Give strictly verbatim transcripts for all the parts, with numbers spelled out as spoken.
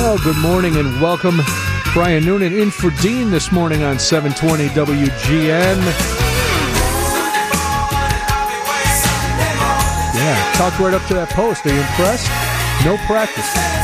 Well, good morning and welcome. Brian Noonan in for Dean this morning on seven twenty W G N. Yeah, talked right up to that post. Are you impressed? No practice.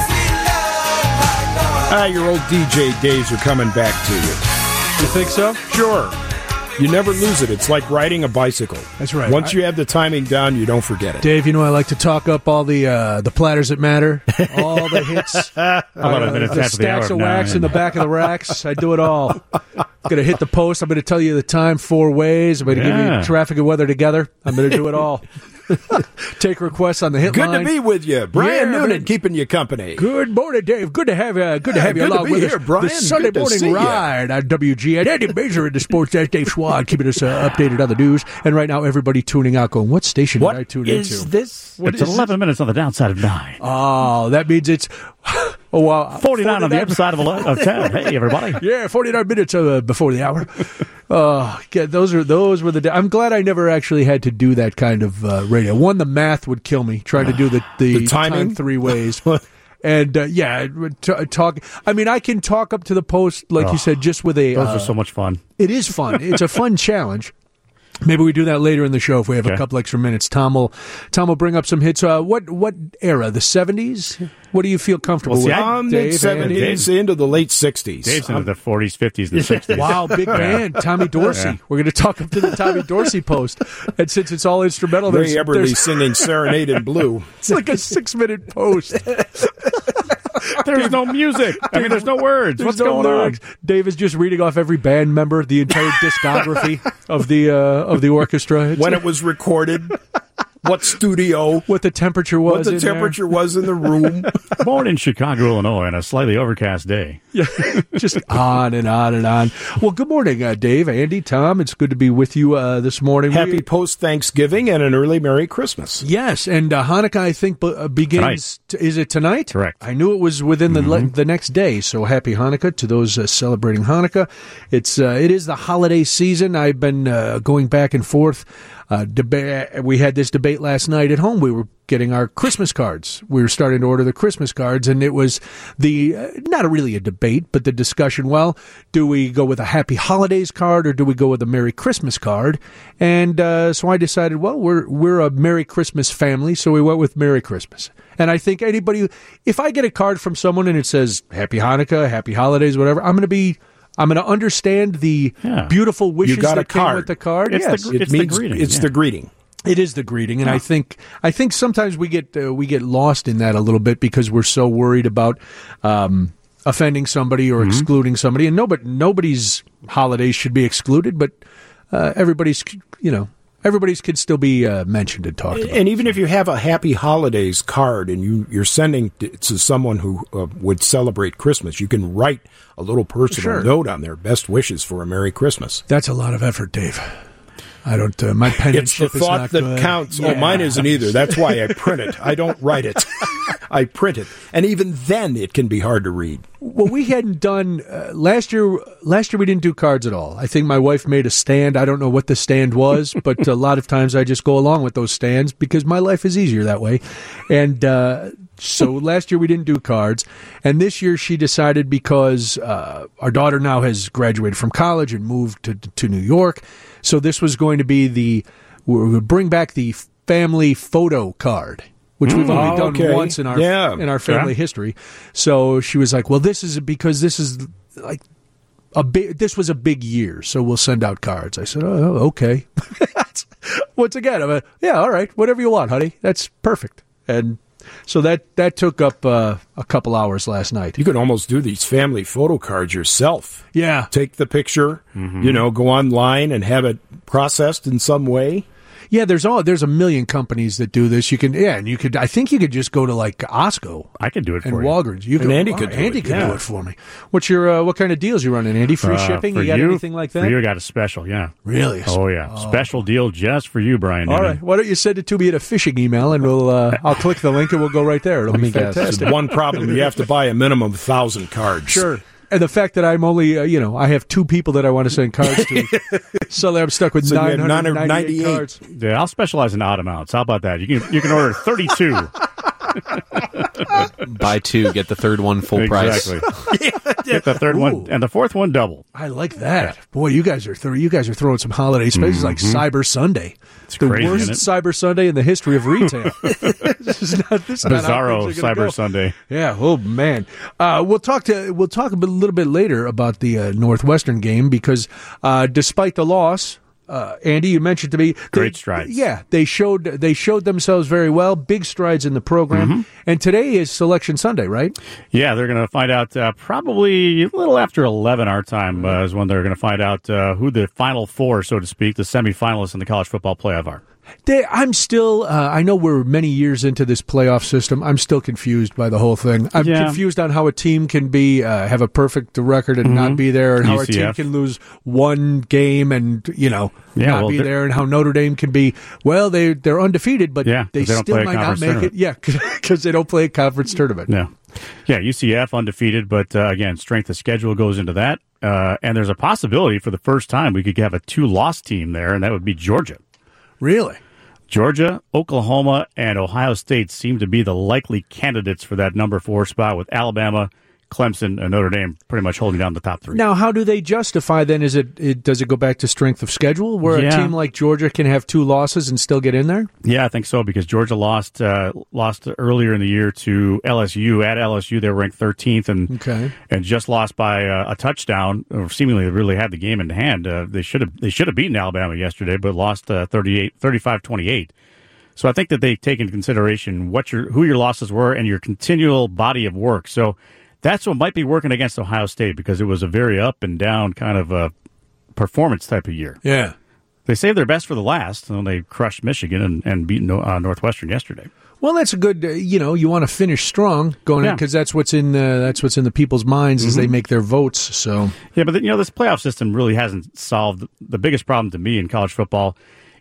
Ah, your old D J days are coming back to you. You think so? Sure. You never lose it. It's like riding a bicycle. That's right. Once I, you have the timing down, you don't forget it. Dave, you know I like to talk up all the uh, the platters that matter, all the hits, uh, the stacks of wax nine. In the back of the racks. I do it all. I'm going to hit the post. I'm going to tell you the time four ways. I'm going to yeah. give you traffic and weather together. I'm going to do it all. Take requests on the hit Good line. to be with you, Brian yeah, Noonan, man. Keeping you company. Good morning, Dave. Good to have you. Good to have yeah, you good along to be with here, us. Brian. The Sunday good morning ride on W G N. Andy Baser in the Sports Desk. Dave Schwad keeping us uh, updated on the news. And right now, everybody tuning out, going, "What station what did I tune is into?" This? What it's is eleven this? Minutes on the downside of nine. Oh, that means it's oh wow, forty-nine on the upside of, of ten. Hey, everybody! Yeah, forty-nine minutes uh, before the hour. Oh, yeah, those are those were the. I'm glad I never actually had to do that kind of uh, radio. One, the math would kill me trying to do the the, the timing time three ways. And, uh, yeah, t- talk. I mean, I can talk up to the post, like oh, you said, just with a... Those uh, are so much fun. It is fun. It's a fun challenge. Maybe we do that later in the show if we have okay. a couple extra minutes. Tom will Tom will bring up some hits. Uh, what what era? The seventies? What do you feel comfortable well, see, with? I'm Dave, seventies into the late sixties. Dave's into the forties, fifties, and sixties. Wow, big band. Tommy Dorsey. Yeah. We're going to talk up to the Tommy Dorsey post. And since it's all instrumental, Ray there's... Eberle there's singing Serenade in Blue. It's like a six-minute post. There's no music. I mean, there's no words. There's What's no going lyrics. on? Dave is just reading off every band member, the entire discography of the uh, of the orchestra. It's when it was recorded, what studio, what the temperature was, what the in temperature there. was in the room. Born in Chicago, Illinois, on a slightly overcast day. Yeah, just on and on and on. Well, good morning, uh, Dave, Andy, Tom. It's good to be with you uh, this morning. Happy we, post-Thanksgiving and an early Merry Christmas. Yes, and uh, Hanukkah, I think, b- uh, begins. T- is it tonight? Correct. I knew it was within the mm-hmm. le- the next day. So happy Hanukkah to those uh, celebrating Hanukkah. It's uh, it is the holiday season. I've been uh, going back and forth. Uh, deba- we had this debate last night at home. We were getting our Christmas cards. We were starting to order the Christmas cards, and it was the uh, not really a debate, but the discussion. Well, do we go with a Happy Holidays card or do we go with a Merry Christmas card? And uh, so I decided, well, we're we're a Merry Christmas family, so we went with Merry Christmas. And I think anybody, if I get a card from someone and it says Happy Hanukkah, Happy Holidays, whatever, I'm going to be. I'm going to understand the yeah. beautiful wishes you got that a card. came with the card. It's yes, the, it's it means, the greeting. It's yeah. the greeting. It is the greeting, and yeah. I think I think sometimes we get uh, we get lost in that a little bit because we're so worried about um, offending somebody or mm-hmm. excluding somebody. And nobody nobody's holidays should be excluded, but uh, everybody's you know. Everybody's could still be uh, mentioned and talked about. And even if you have a Happy Holidays card and you, you're sending it to someone who uh, would celebrate Christmas, you can write a little personal sure. note on there. Best wishes for a Merry Christmas. That's a lot of effort, Dave. I don't. Uh, my penmanship it's the thought is not that good. counts. Yeah. Oh, mine isn't either. That's why I print it. I don't write it. I print it, and even then, it can be hard to read. Well, we hadn't done uh, last year. Last year, we didn't do cards at all. I think my wife made a stand. I don't know what the stand was, but a lot of times I just go along with those stands because my life is easier that way. And uh, so last year we didn't do cards, and this year she decided because uh, our daughter now has graduated from college and moved to to New York. So this was going to be the we would bring back the family photo card, which we've mm, only done okay. once in our yeah. in our family yeah. history. So she was like, "Well, this is because this is like a big. This was a big year, so we'll send out cards." I said, "Oh, okay." Once again, I'm a, yeah, all right, whatever you want, honey. That's perfect. And so that that took up uh, a couple hours last night. You could almost do these family photo cards yourself. Yeah, take the picture, mm-hmm. you know, go online and have it processed in some way. Yeah, there's all there's a million companies that do this. You can yeah, and you could I think you could just go to like Costco. I could do it for and you. Walgreens. You and could, Andy oh, could do Andy it. could yeah. do it for me. What's your uh, what kind of deals you running, Andy? Free uh, shipping? You you, got anything like that? For you, I got a special. Yeah. Really? Oh yeah, oh. Special deal just for you, Brian. All Newman. right. Why don't you send it to me in a phishing email, and we'll uh, I'll click the link and we'll go right there. It'll Let be me fantastic. guess. One problem: you have to buy a minimum of a thousand cards. Sure. And the fact that I'm only, uh, you know, I have two people that I want to send cards to, so I'm stuck with so nine hundred ninety-eight cards. Yeah, I'll specialize in odd amounts. How about that? You can you can order thirty-two. Buy two, get the third one full exactly. price. Get the third Ooh. one and the fourth one double. I like that. Boy, you guys are th- you guys are throwing some holiday spaces like Cyber Sunday. It's the crazy, worst isn't it? Cyber Sunday in the history of retail. This is not, this is not how Bizarro things are gonna Cyber go. Sunday. Yeah. Oh man. Uh, we'll talk to we'll talk a, bit, a little bit later about the uh, Northwestern game because uh, despite the loss, uh, Andy, you mentioned to me Great they, strides. Yeah, they showed they showed themselves very well. Big strides in the program. Mm-hmm. And today is Selection Sunday, right? Yeah, they're going to find out uh, probably a little after eleven our time uh, is when they're going to find out uh, who the final four, so to speak, the semifinalists in the college football playoff are. They, I'm still, uh, I know we're many years into this playoff system. I'm still confused by the whole thing. I'm Yeah. confused on how a team can be, uh, have a perfect record and not be there, and how a team U C F. can lose one game and, you know, Yeah, not well, be they're- there, and how Notre Dame can be, well, they, they're undefeated, but Yeah, they, 'cause they don't still play a might not conference make it. tournament. Yeah, because they don't play a conference tournament. Yeah. Yeah, U C F undefeated, but uh, again, strength of schedule goes into that. Uh, and there's a possibility for the first time we could have a two-loss team there, and that would be Georgia. Really? Georgia, Oklahoma, and Ohio State seem to be the likely candidates for that number four spot, with Alabama, Clemson, and Notre Dame pretty much holding down the top three. Now, how do they justify then? Is it, it does it go back to strength of schedule, where Yeah. a team like Georgia can have two losses and still get in there? Yeah, I think so, because Georgia lost uh, lost earlier in the year to L S U. At L S U, they were ranked thirteenth and Okay. and just lost by uh, a touchdown, or seemingly really had the game in hand. Uh, they should have they should have beaten Alabama yesterday, but lost uh, thirty-eight, thirty-five twenty-eight. So I think that they take into consideration what your who your losses were and your continual body of work. So that's what might be working against Ohio State, because it was a very up and down kind of a performance type of year. Yeah. They saved their best for the last, and they crushed Michigan and, and beat uh, Northwestern yesterday. Well, that's a good. Uh, you know, you want to finish strong going in, Yeah. because that's what's in. Uh, that's what's in the people's minds as they make their votes. So Yeah, but you know, this playoff system really hasn't solved the biggest problem to me in college football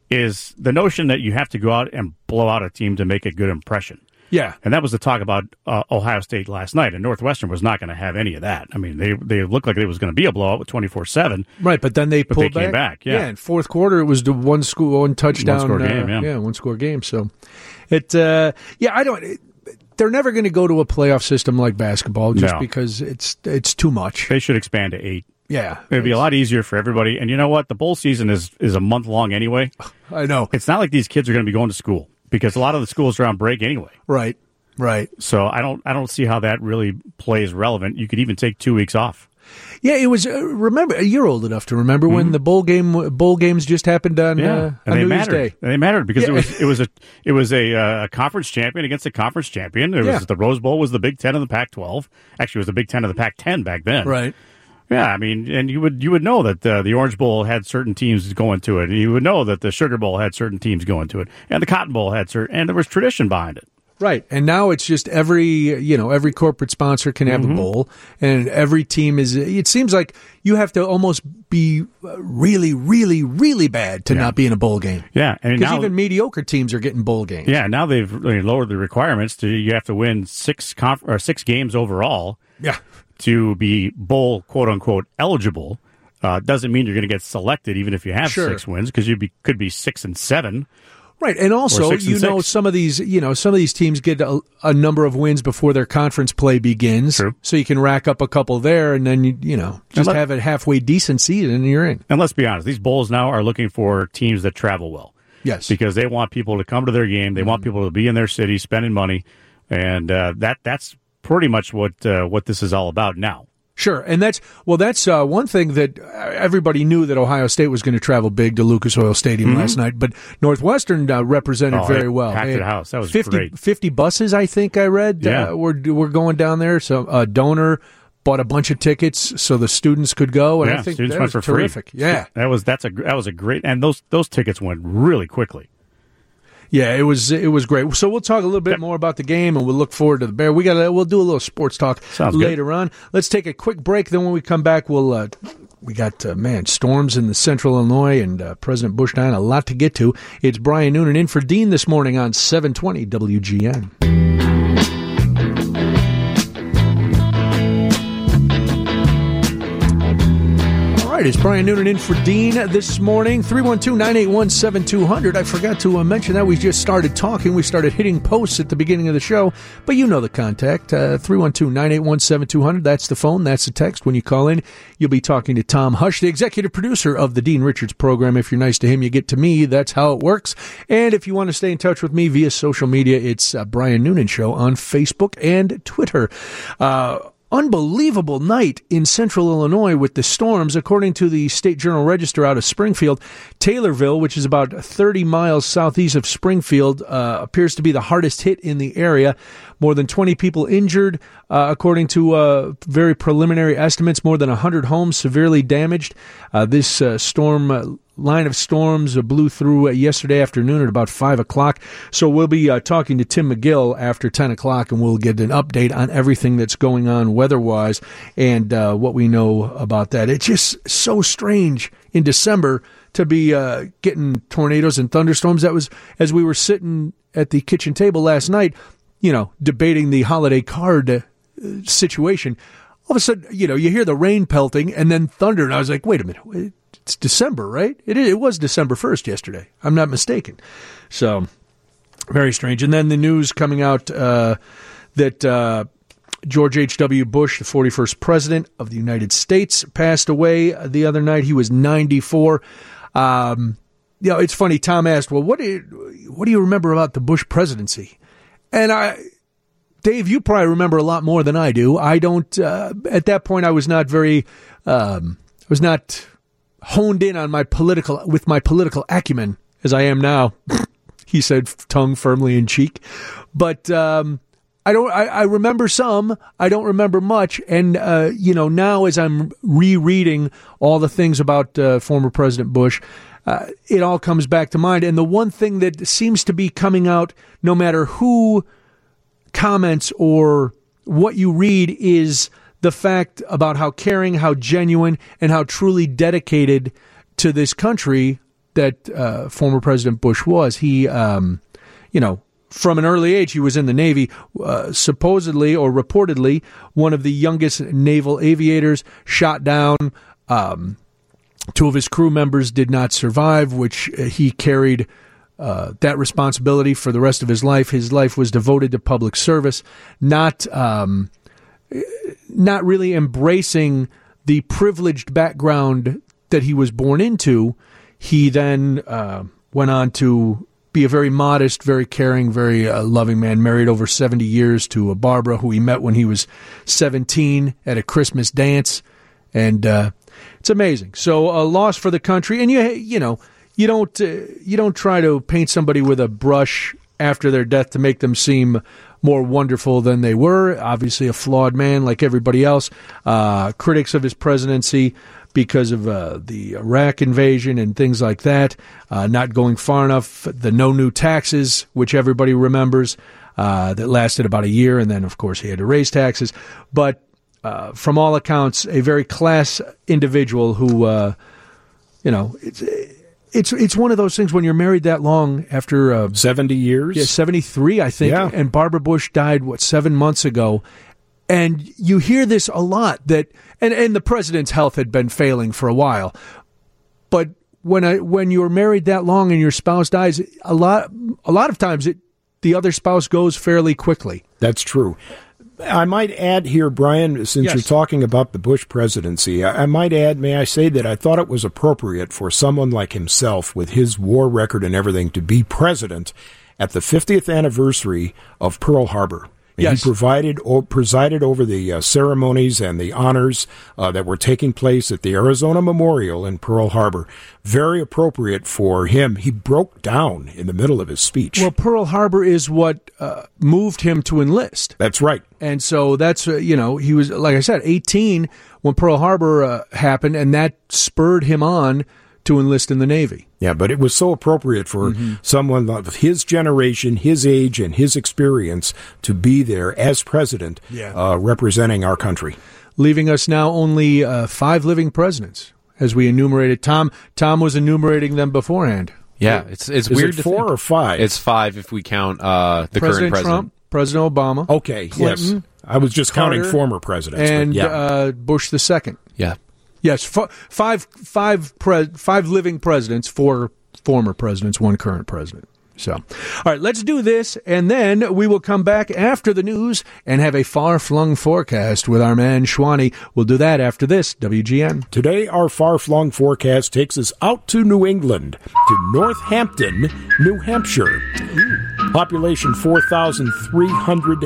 is the notion that you have to go out and blow out a team to make a good impression. yeah, And that was the talk about uh, Ohio State last night, and Northwestern was not going to have any of that. I mean, they they looked like it was going to be a blowout with twenty-four seven. right. But then they But pulled they came back, yeah. in fourth quarter, it was the one school, one touchdown, One-score uh, game, yeah. one score game. So it. Uh, yeah, I don't. It, they're never going to go to a playoff system like basketball just No. because it's it's too much. They should expand to eight. Yeah, It'd be a lot easier for everybody. And you know what? The bowl season is, is a month long anyway. I know. It's not like these kids are going to be going to school, because a lot of the schools are on break anyway. Right, right. So I don't I don't see how that really plays relevant. You could even take two weeks off. Yeah, it was. Uh, remember, you're old enough to remember when the bowl game bowl games just happened on, uh, and on they New Year's mattered. Day. And they mattered because it Yeah. was it was a it was a, uh, a conference champion against a conference champion. It Yeah. was the Rose Bowl was the Big Ten of the Pac twelve. Actually, it was the Big Ten of the Pac ten back then. Right. Yeah, I mean, and you would you would know that uh, the Orange Bowl had certain teams going to it. And you would know that the Sugar Bowl had certain teams going to it, and the Cotton Bowl had certain, and there was tradition behind it. Right. And now it's just every, you know, every corporate sponsor can have Mm-hmm. a bowl, and every team is, it seems like you have to almost be really, really, really bad to not be in a bowl game. Yeah, and Because now even mediocre teams are getting bowl games. yeah now they've really lowered the requirements to you have to win six conf- or six games overall. Yeah. To be bowl quote unquote eligible. Uh, doesn't mean you're going to get selected even if you have Sure. six wins, because you be could be six and seven. Right. And also, six and you know, six. some of these, you know, some of these teams get a, a number of wins before their conference play begins. True. So you can rack up a couple there, and then, you, you know, just let- have a halfway decent season and you're in. And let's be honest, these bowls now are looking for teams that travel well. Yes. Because they want people to come to their game. They want people to be in their city spending money, and uh, that that's pretty much what uh, what this is all about now. Sure, and that's well. That's uh, one thing that everybody knew, that Ohio State was going to travel big to Lucas Oil Stadium last night. But Northwestern uh, represented Oh, very they well. packed They the had house. That was fifty, great. fifty buses, I think I read. Yeah. uh, were were going down there. So a donor bought a bunch of tickets so the students could go, and yeah, I think students that went was for terrific. free. Yeah, that was that's a that was a great, and those those tickets went really quickly. yeah, it was it was great. So we'll talk a little bit Yep. more about the game, and we'll look forward to the Bear. We got we'll do a little sports talk Sounds good. later on. Let's take a quick break. Then when we come back, we'll uh, we got uh, man storms in the Central Illinois and uh, President Bush dying. A lot to get to. It's Brian Noonan in for Dean this morning on seven twenty W G N. right, it's Brian Noonan in for Dean this morning. three one two, nine eight one, seven two zero zero. I forgot to uh, mention that we just started talking. We started hitting posts at the beginning of the show, but you know the contact. Uh, three one two, nine eight one, seven two zero zero. That's the phone. That's the text. When you call in, you'll be talking to Tom Hush, the executive producer of the Dean Richards program. If you're nice to him, you get to me. That's how it works. And if you want to stay in touch with me via social media, it's uh, Brian Noonan Show on Facebook and Twitter. Uh, Unbelievable night in central Illinois with the storms. According to the State Journal-Register out of Springfield, Taylorville, which is about thirty miles southeast of Springfield, uh, appears to be the hardest hit in the area. More than twenty people injured, uh, according to uh, very preliminary estimates. More than one hundred homes severely damaged. Uh, this uh, storm uh, line of storms uh, blew through uh, yesterday afternoon at about five o'clock. So we'll be uh, talking to Tim McGill after ten o'clock, and we'll get an update on everything that's going on weather-wise and uh, what we know about that. It's just so strange in December to be uh, getting tornadoes and thunderstorms. That was, as we were sitting at the kitchen table last night, you know, debating the holiday card uh, situation. All of a sudden, you know, you hear the rain pelting and then thunder, and I was like, wait a minute, it's December, right? It, it was December first yesterday. I'm not mistaken. So, very strange. And then the news coming out uh, that uh, George H W. Bush, the forty-first president of the United States, passed away the other night. He was ninety-four. Um, you know, it's funny. Tom asked, well, what do you, what do you remember about the Bush presidency? And I, Dave, you probably remember a lot more than I do. I don't, uh, at that point, I was not very, um, I was not honed in on my political, with my political acumen as I am now, he said, tongue firmly in cheek. But, um, I don't, I, I remember some, I don't remember much. And, uh, you know, now as I'm rereading all the things about, uh, former President Bush, Uh, it all comes back to mind. And the one thing that seems to be coming out, no matter who comments or what you read, is the fact about how caring, how genuine, and how truly dedicated to this country that uh, former President Bush was. He, um, you know, from an early age, he was in the Navy, uh, supposedly or reportedly one of the youngest naval aviators, shot down. Um, Two of his crew members did not survive, which he carried uh, that responsibility for the rest of his life. His life was devoted to public service, not um, not really embracing the privileged background that he was born into. He then uh, went on to be a very modest, very caring, very uh, loving man, married over seventy years to a Barbara, who he met when he was seventeen at a Christmas dance. And uh, it's amazing. So a loss for the country, and you you know you don't uh, you don't try to paint somebody with a brush after their death to make them seem more wonderful than they were. Obviously, a flawed man like everybody else. Uh, critics of his presidency because of uh, the Iraq invasion and things like that, uh, not going far enough. The no new taxes, which everybody remembers, uh, that lasted about a year, and then of course he had to raise taxes, but. Uh, from all accounts, a very class individual who, uh, you know, it's it's it's one of those things when you're married that long after uh, seventy years, yeah, seventy-three, I think, yeah. And Barbara Bush died what seven months ago, and you hear this a lot that, and, and the president's health had been failing for a while, but when I, when you're married that long and your spouse dies, a lot a lot of times it the other spouse goes fairly quickly. That's true. I might add here, Brian, since yes. you're talking about the Bush presidency, I, I might add, may I say that I thought it was appropriate for someone like himself with his war record and everything to be president at the fiftieth anniversary of Pearl Harbor. Yes. He provided, o- presided over the uh, ceremonies and the honors uh, that were taking place at the Arizona Memorial in Pearl Harbor. Very appropriate for him. He broke down in the middle of his speech. Well, Pearl Harbor is what uh, moved him to enlist. That's right. And so that's, uh, you know, he was, like I said, eighteen when Pearl Harbor uh, happened, and that spurred him on to enlist in the Navy. Yeah, but it was so appropriate for mm-hmm. someone of his generation, his age, and his experience to be there as president, yeah. uh, representing our country. Leaving us now only uh, five living presidents, as we enumerated. Tom Tom was enumerating them beforehand. Yeah, it's it's Is weird it to four think. or five? It's five if we count uh, the President current president. Trump, President Obama. Okay, Clinton, yes. I was just Carter, counting former presidents. and but yeah. uh, Bush the second. Yeah. Yes, f- five, five, pre- five living presidents, four former presidents, one current president. So, all right, let's do this, and then we will come back after the news and have a far-flung forecast with our man Schwani. We'll do that after this, W G N. Today, our far-flung forecast takes us out to New England, to Northampton, New Hampshire. Population four thousand three hundred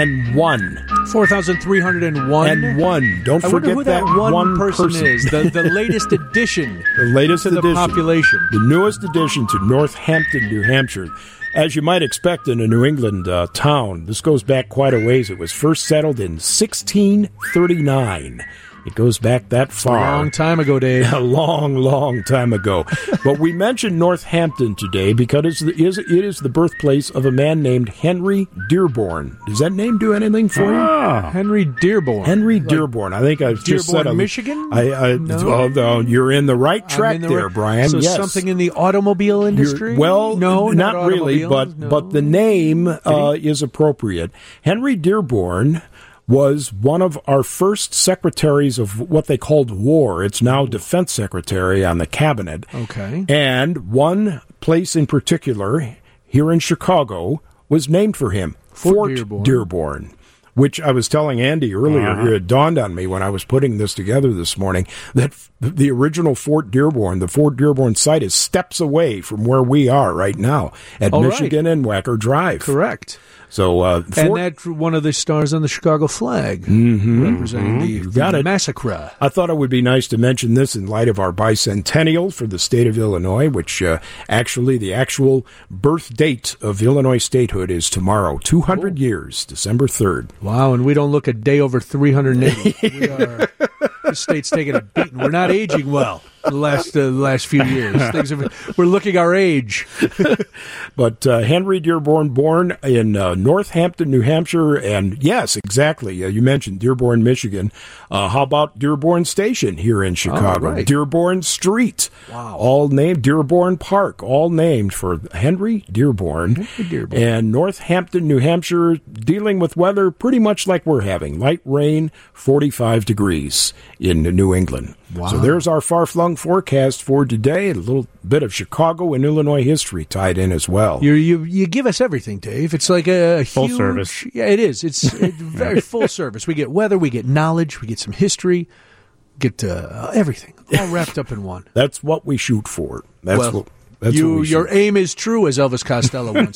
one. four thousand three hundred one? And one. Don't I forget wonder who that, one, one person, person is. The, the latest addition the latest to the addition. population. The newest addition to Northampton, New Hampshire. As you might expect in a New England uh, town, this goes back quite a ways. It was first settled in sixteen thirty-nine. It goes back that far. A long time ago, Dave. A long, long time ago. But we mentioned Northampton today because it's the, is, it is the birthplace of a man named Henry Dearborn. Does that name do anything for you? Ah, Henry Dearborn. Henry Dearborn. I think I've just said Dearborn, a, Michigan? I, I, No. oh, oh, you're in the right track I'm in the there, right- Brian. So yes. something in the automobile industry? You're- well, no, not, not really, but automobiles, no. but the name uh, is appropriate. Henry Dearborn was one of our first secretaries of what they called war. It's now defense secretary on the cabinet. Okay. And one place in particular here in Chicago was named for him, Fort Fort Dearborn. Dearborn. Which I was telling Andy earlier, Uh-huh. it dawned on me when I was putting this together this morning, that f- the original Fort Dearborn, the Fort Dearborn site, is steps away from where we are right now at All right. Michigan and Wacker Drive. Correct. So, uh, And Fort, that's one of the stars on the Chicago flag, Mhm. representing the, You got the it. massacre. I thought it would be nice to mention this in light of our bicentennial for the state of Illinois, which uh, actually the actual birth date of Illinois statehood is tomorrow, two hundred years, December third. Wow, and we don't look a day over three hundred eighty. We are, the state's taking a beating. We're not aging well the last, uh, the last few years. Things have, we're looking our age. But uh, Henry Dearborn, born in uh, Northampton, New Hampshire, and yes, exactly. Uh, you mentioned Dearborn, Michigan. Uh, how about Dearborn Station here in Chicago? right. Dearborn Street. Wow. All named Dearborn Park, all named for Henry Dearborn. Henry Dearborn. And Northampton, New Hampshire, dealing with weather pretty much like we're having. Light rain, forty-five degrees in New England. Wow. So there's our far-flung forecast for today, and a little bit of Chicago and Illinois history tied in as well. You you you give us everything, Dave. It's like a Full huge, service. Yeah, it is. It's, it's very full service. We get weather, we get knowledge, we get some history, get uh, everything all wrapped up in one. That's what we shoot for. That's Well, what. That's you what we your shoot. aim is true, as Elvis Costello once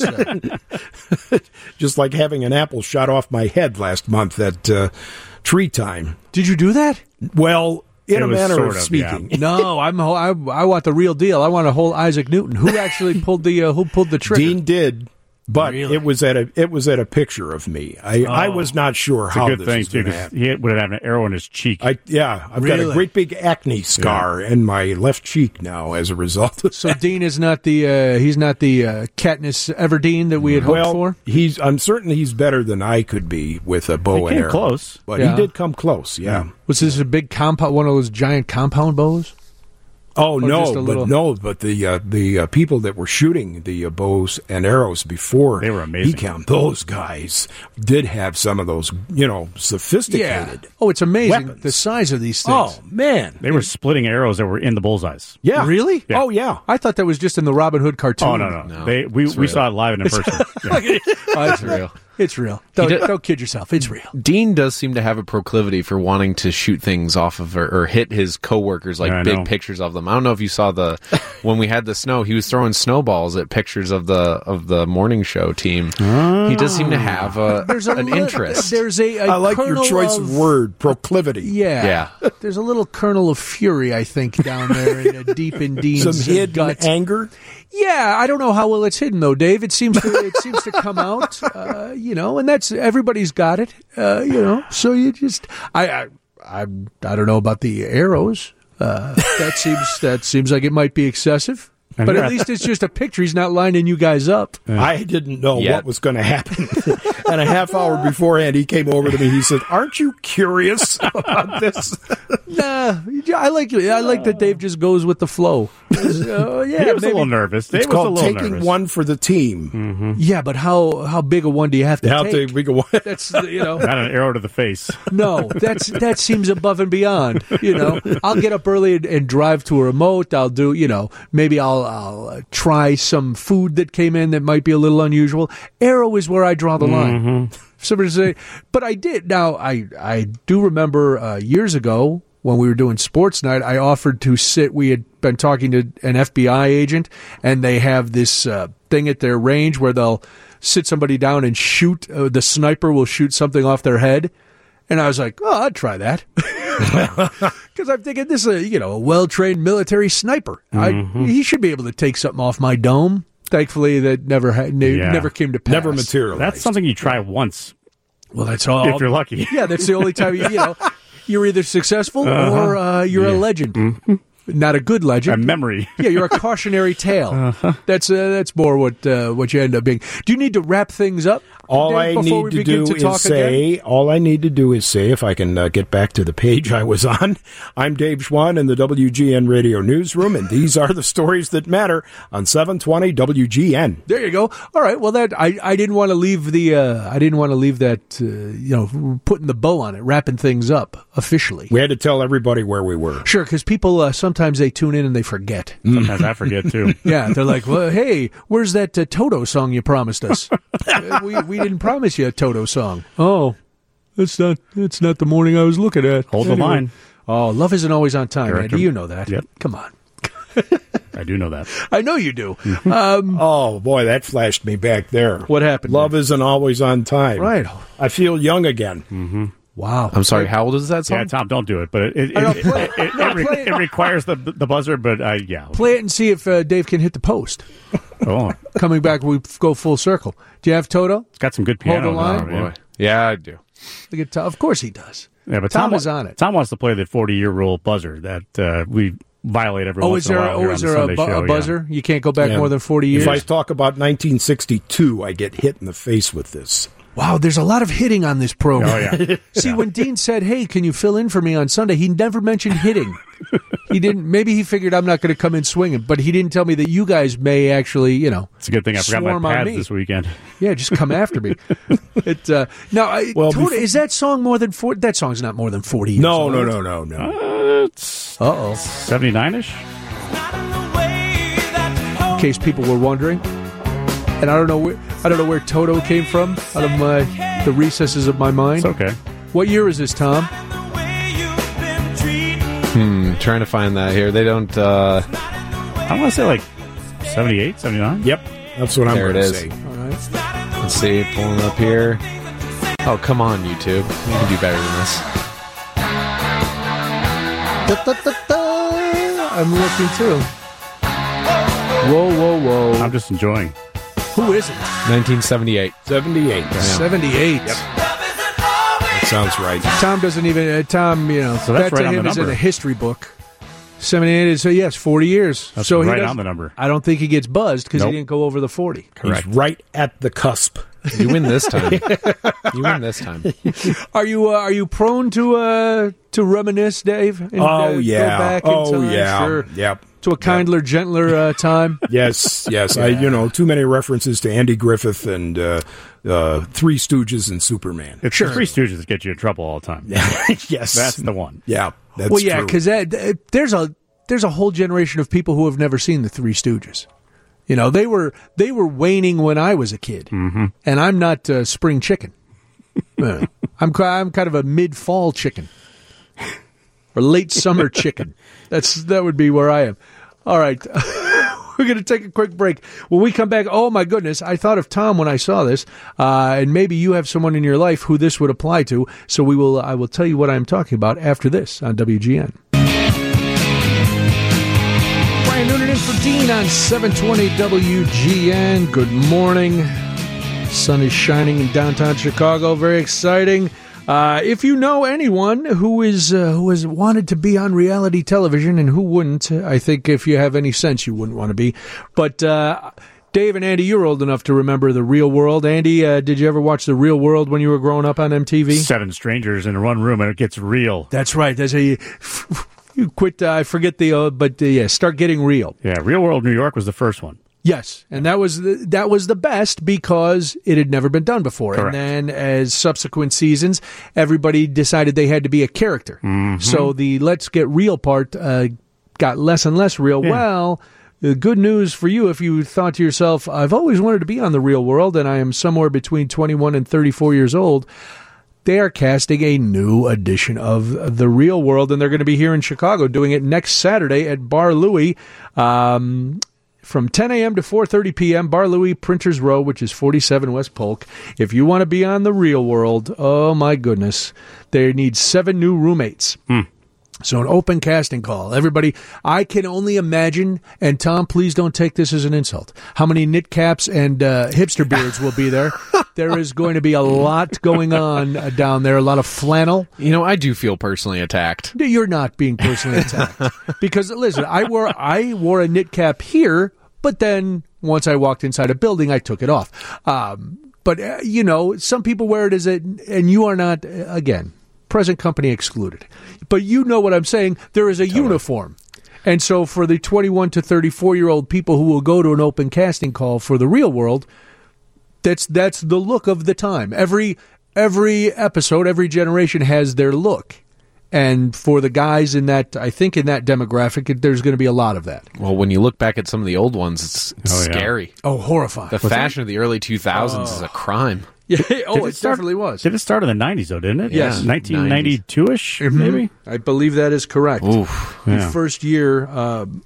said. Just like having an apple shot off my head last month at uh, tree time. Did you do that? Well, in It a was manner sort of of, speaking. No, I'm I, I want the real deal. I want a whole Isaac Newton. Who actually pulled the uh, who pulled the trigger? Dean did, but Really? it was at a it was at a picture of me. I, I was not sure It's how a good this thing, was too, going to 'cause happen. he would have an arrow in his cheek. I yeah, I've got a Really? great big acne scar in my left cheek now as a result of So Dean is not the uh, he's not the uh, Katniss Everdeen that we had hoped well, for. he's I'm certain he's better than I could be with a bow He and came arrow. close. But Yeah. he did come close, yeah. Was this a big compound, one of those giant compound bows? Oh Or no, just a but little- no, but the uh, the uh, people that were shooting the uh, bows and arrows before They were amazing. he came, those guys did have some of those, you know, sophisticated. Oh, it's amazing weapons. the size of these things. Oh man, They were splitting arrows that were in the bullseyes. yeah, Really? Yeah. Oh yeah. I thought that was just in the Robin Hood cartoon. Oh, no, no. No, they, we it's we real. saw it live and in person. Yeah. Oh, it's real. It's real. Don't, did- don't kid yourself. It's real. Dean does seem to have a proclivity for wanting to shoot things off of or, or hit his coworkers, like Yeah, I big know. pictures of them. I don't know if you saw the when we had the snow, he was throwing snowballs at pictures of the of the morning show team. He does seem to have a, There's a an li- interest. There's a, a I like your kernel choice of, word, proclivity. Yeah. Yeah. There's a little kernel of fury, I think, down there in, uh, deep in Dean's Some uh, hidden gut. anger. Yeah, I don't know how well it's hidden though, Dave. It seems to it seems to come out, uh, you know, and that's everybody's got it, uh, you know. So you just, I, I, I, I don't know about the arrows. Uh, that seems that seems like it might be excessive. But at least it's just a picture. He's not lining you guys up. I didn't know Yet. what was going to happen. And a half hour beforehand, he came over to me. He said, "Aren't you curious about this?" Nah, I like I like that Dave just goes with the flow. Uh, yeah, He was maybe- a little nervous. Dave It's was a called little taking nervous. one for the team. Yeah, but how how big a one do you have to How take? to we go. That's you know. Not an arrow to the face. No, that's that seems above and beyond. You know, I'll get up early and, and drive to a remote. I'll do, you know, maybe I'll I'll uh, try some food that came in that might be a little unusual. Arrow is where I draw the line. Mm-hmm. Somebody say, but I did. Now I I do remember uh, years ago when we were doing sports night, I offered to sit. We had been talking to an F B I agent, and they have this uh, thing at their range where they'll sit somebody down and shoot. Uh, the sniper will shoot something off their head. And I was like, oh, I'd try that. Because I'm thinking this is a, you know, a well-trained military sniper. Mm-hmm. I, he should be able to take something off my dome. Thankfully, that never ha- ne- Yeah. never came to pass. Never materialized. That's something you try once Well, that's all. if you're lucky. Yeah, that's the only time, you, you know, you're either successful or uh, you're a legend. Mm-hmm. Not a good legend. A memory. Yeah, you're a cautionary tale. Uh-huh. That's uh, that's more what uh, what you end up being. Do you need to wrap things up? All Dave, I before we need to begin do to talk is say, again? all I need to do is say, if I can uh, get back to the page I was on, I'm Dave Schwann in the W G N Radio Newsroom, and these are the stories that matter on seven twenty W G N. There you go. All right. Well, that I, I didn't want to leave the uh, I didn't want to leave that uh, you know putting the bow on it, wrapping things up officially. We had to tell everybody where we were. Sure, because people uh, sometimes they tune in and they forget. Sometimes I forget, too. Yeah, they're like, "Well, hey, where's that uh, Toto song you promised us? Uh, we we didn't promise you a Toto song." Oh, it's not it's not the morning I was looking at. Hold the Anyway. line. Oh, love isn't always on time, Here I Andy. come. You know that. Yep. Come on. I do know that. I know you do. Um, Oh, boy, that flashed me back there. what happened? Love isn't always on time. Right. I feel young again. Wow. I'm sorry, how old is that song? Yeah, Tom, don't do it. But it it, I know, it, play it, it. it, No, it re- play it. it requires the the buzzer, but uh, yeah. Play it and see if uh, Dave can hit the post. Oh, Coming back, we go full circle. Do you have Toto? it's got some good Hold piano. the line. in there, Boy. Yeah, I do. Look at Tom. Of course he does. Yeah, but Tom Tom, is on it. Tom wants to play the forty-year rule buzzer that uh, we violate every Oh, once is in a there? while. Oh, here is on the there a, Sunday bu- show, a yeah. buzzer? You can't go back Yeah. more than forty years. If I talk about nineteen sixty-two, I get hit in the face with this. Wow, there's a lot of hitting on this program. Oh, yeah. See, when Dean said, "Hey, can you fill in for me on Sunday?" he never mentioned hitting. He didn't. Maybe he figured I'm not going to come in swinging, but he didn't tell me that you guys may actually, you know, It's a good thing I forgot Swarm my on pads me. this weekend. yeah, just come after me. It uh, now, I, Well, Toto, before- is that song more than forty? That song's not more than forty years No, old. no, no, no, no. Uh, it's Uh oh. seventy-nine-ish. In case people were wondering, and I don't know where I don't know where Toto came from out of my the recesses of my mind. It's okay. What year is this, Tom? Hmm, trying to find that here. They don't. Uh, I want to say like seventy-eight, seventy-nine. Yep, that's what I'm There going it to is. say. All right. let's see, pulling up here. Oh, come on, YouTube. You can do better than this. Da, da, da, da. I'm looking too. Whoa, whoa, whoa! I'm just enjoying. Who is it? nineteen seventy-eight. seventy-eight. Seventy-eight. That sounds right. Tom doesn't even. Uh, Tom, you know, So that's that right to on him the is in number. a history book. Seventy-eight is so yes, forty years. That's so he right does- on the number. I don't think he gets buzzed because Nope. he didn't go over the forty. He's right at the cusp. You win this time. You win this time. Are you uh, are you prone to uh, to reminisce, Dave? And, uh, Oh, yeah. Go back in Oh, time? yeah. Sure. Yep. To a kindler, gentler uh, time. Yes, yes. I, you know, too many references to Andy Griffith and uh, uh, Three Stooges and Superman. It's the Three Stooges that get you in trouble all the time. Yes, That's the one. Yeah, that's well, yeah, true. because there's a there's a whole generation of people who have never seen the Three Stooges. You know, they were they were waning when I was a kid, mm-hmm. and I'm not uh, spring chicken. Uh, I'm ki- I'm kind of a mid fall chicken or late summer chicken. That's that would be where I am. All right. We're going to take a quick break. When we come back, oh my goodness, I thought of Tom when I saw this, uh, and maybe you have someone in your life who this would apply to. So we will. I will tell you what I'm talking about after this on W G N. Brian Noonan in for Dean on seven twenty W G N. Good morning. Sun is shining in downtown Chicago. Very exciting. Uh, if you know anyone who is uh, who has wanted to be on reality television, and who wouldn't, I think if you have any sense, you wouldn't want to be. But uh, Dave and Andy, you're old enough to remember The Real World. Andy, uh, did you ever watch The Real World when you were growing up on M T V? Seven strangers in one room, and it gets real. That's right. That's a you quit. Uh, I forget the, uh, but uh, yeah, start getting real. Yeah, Real World New York was the first one. Yes, and that was the, that was the best because it had never been done before. Correct. And then as subsequent seasons, everybody decided they had to be a character. Mm-hmm. So the let's get real part uh, got less and less real. Yeah. Well, the good news for you if you thought to yourself, I've always wanted to be on The Real World and I am somewhere between twenty-one and thirty-four years old, they are casting a new edition of The Real World, and they're going to be here in Chicago doing it next Saturday at Bar Louie. Um From ten a.m. to four thirty p.m., Bar Louie, Printers Row, which is forty-seven West Polk. If you want to be on The Real World, oh my goodness, they need seven new roommates. Hmm. So an open casting call. Everybody, I can only imagine, and Tom, please don't take this as an insult, how many knit caps and uh, hipster beards will be there. There is going to be a lot going on uh, down there, a lot of flannel. You know, I do feel personally attacked. You're not being personally attacked. Because, listen, I wore I wore a knit cap here, but then once I walked inside a building, I took it off. Um, but, uh, you know, some people wear it as a, and you are not, uh, again, present company excluded. But you know what I'm saying. There is a totally. uniform. And so for the twenty-one to thirty-four-year-old people who will go to an open casting call for The Real World, that's that's the look of the time. Every every episode, every generation has their look. And for the guys in that, I think in that demographic, there's going to be a lot of that. Well, when you look back at some of the old ones, it's, it's oh, yeah. scary. Oh, horrifying. The Was fashion that? of the early two thousands oh. is a crime. Yeah. Oh, it, it start, definitely was. Did it start in the nineties, though, didn't it? Yes. nineteen ninety-two-ish, mm-hmm. maybe? I believe that is correct. Oof. The Yeah. first year... Um,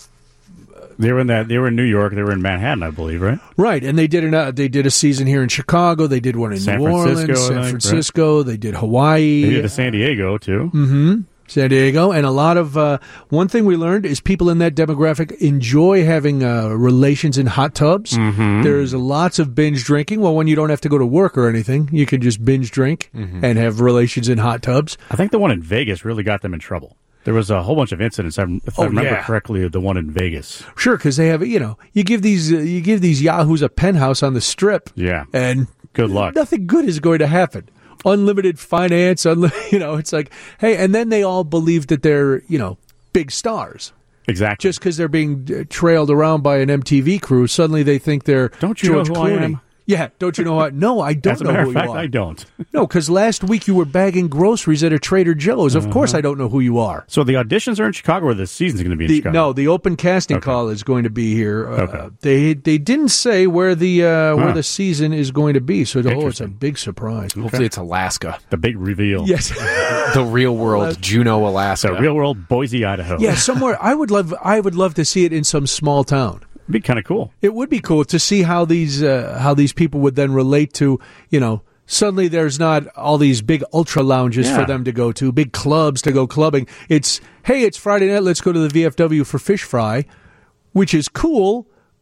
They were in that. They were in New York. They were in Manhattan, I believe, right? Right, and they did an, uh, they did a season here in Chicago. They did one in San New Orleans, Francisco, San I think, Francisco. right? They did Hawaii. They did a San Diego too. Mm-hmm. San Diego, and a lot of uh, one thing we learned is people in that demographic enjoy having uh, relations in hot tubs. Mm-hmm. There's lots of binge drinking. Well, when you don't have to go to work or anything, you can just binge drink mm-hmm. and have relations in hot tubs. I think the one in Vegas really got them in trouble. There was a whole bunch of incidents. If I oh, remember yeah. correctly, the one in Vegas. Sure, because they have, you know, you give these uh, you give these yahoos a penthouse on the Strip. Yeah, and good luck. Nothing good is going to happen. Unlimited finance, unli- you know, it's like, hey, and then they all believe that they're, you know, big stars. Exactly. Just because they're being uh, trailed around by an M T V crew, suddenly they think they're Don't you George know who Clooney. I am? Yeah, don't you know what? No, I don't As a know matter who of fact, you are. I don't. No, because last week you were bagging groceries at a Trader Joe's. Of uh-huh. course I don't know who you are. So the auditions are in Chicago, or the season's going to be in The, Chicago? no, the open casting Okay. call is going to be here. Uh, Okay. They they didn't say where the uh, where Huh. the season is going to be, so oh, it's a Interesting. big surprise. Hopefully it's Alaska. The big reveal. Yes. The Real World, Juneau, Alaska. So real world, Boise, Idaho. Yeah, somewhere I would love I would love to see it in some small town. It'd be kind of cool. It would be cool to see how these uh, how these people would then relate to, you know, suddenly there's not all these big ultra lounges Yeah. for them to go to, big clubs to go clubbing. It's, hey, it's Friday night, let's go to the V F W for fish fry, which is cool.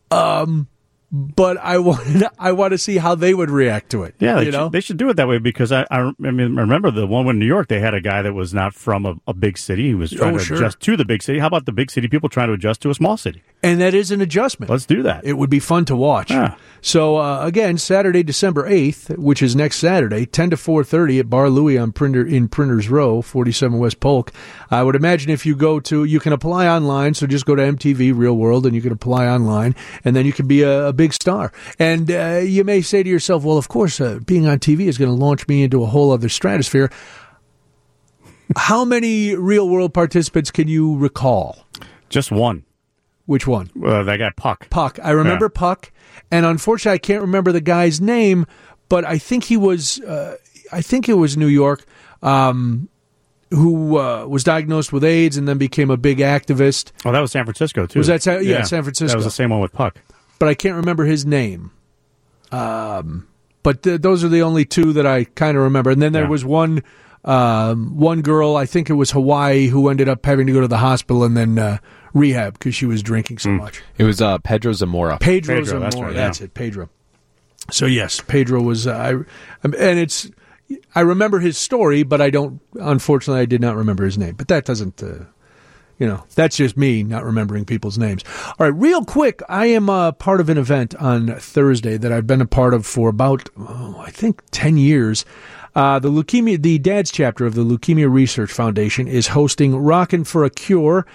Um But I want I want to see how they would react to it. Yeah, they, you know? should, they should do it that way because I, I, I mean, remember the one in New York, they had a guy that was not from a, a big city. He was trying Oh, to sure. adjust to the big city. How about the big city people trying to adjust to a small city? And that is an adjustment. Let's do that. It would be fun to watch. Yeah. So, uh, again, Saturday, December eighth, which is next Saturday, ten to four thirty at Bar Louie on Printer, in Printers Row, forty-seven West Polk. I would imagine if you go to, you can apply online, so just go to M T V Real World and you can apply online, and then you can be a, a big star. And uh, you may say to yourself, well, of course, uh, being on T V is going to launch me into a whole other stratosphere. How many Real World participants can you recall? Just one. Which one? Uh, that guy, Puck. Puck. I remember Yeah. Puck, and unfortunately, I can't remember the guy's name, but I think he was, uh, I think it was New York, um, who uh, was diagnosed with AIDS and then became a big activist. Oh, that was San Francisco, too. Was that San- yeah, San Francisco. That was the same one with Puck. But I can't remember his name. Um, but th- those are the only two that I kind of remember. And then there Yeah. was one, um, one girl, I think it was Hawaii, who ended up having to go to the hospital and then uh, rehab because she was drinking so Mm. much. It was uh, Pedro Zamora. Pedro, Pedro, Zamora, that's that's, right, yeah. it, Pedro. So yes, Pedro was, uh, I, and it's, I remember his story, but I don't. Unfortunately, I did not remember his name. But that doesn't. Uh, You know, that's just me not remembering people's names. All right, real quick, I am uh, part of an event on Thursday that I've been a part of for about, oh, I think, ten years. Uh, the leukemia, the Dad's chapter of the Leukemia Research Foundation is hosting Rockin' for a Cure.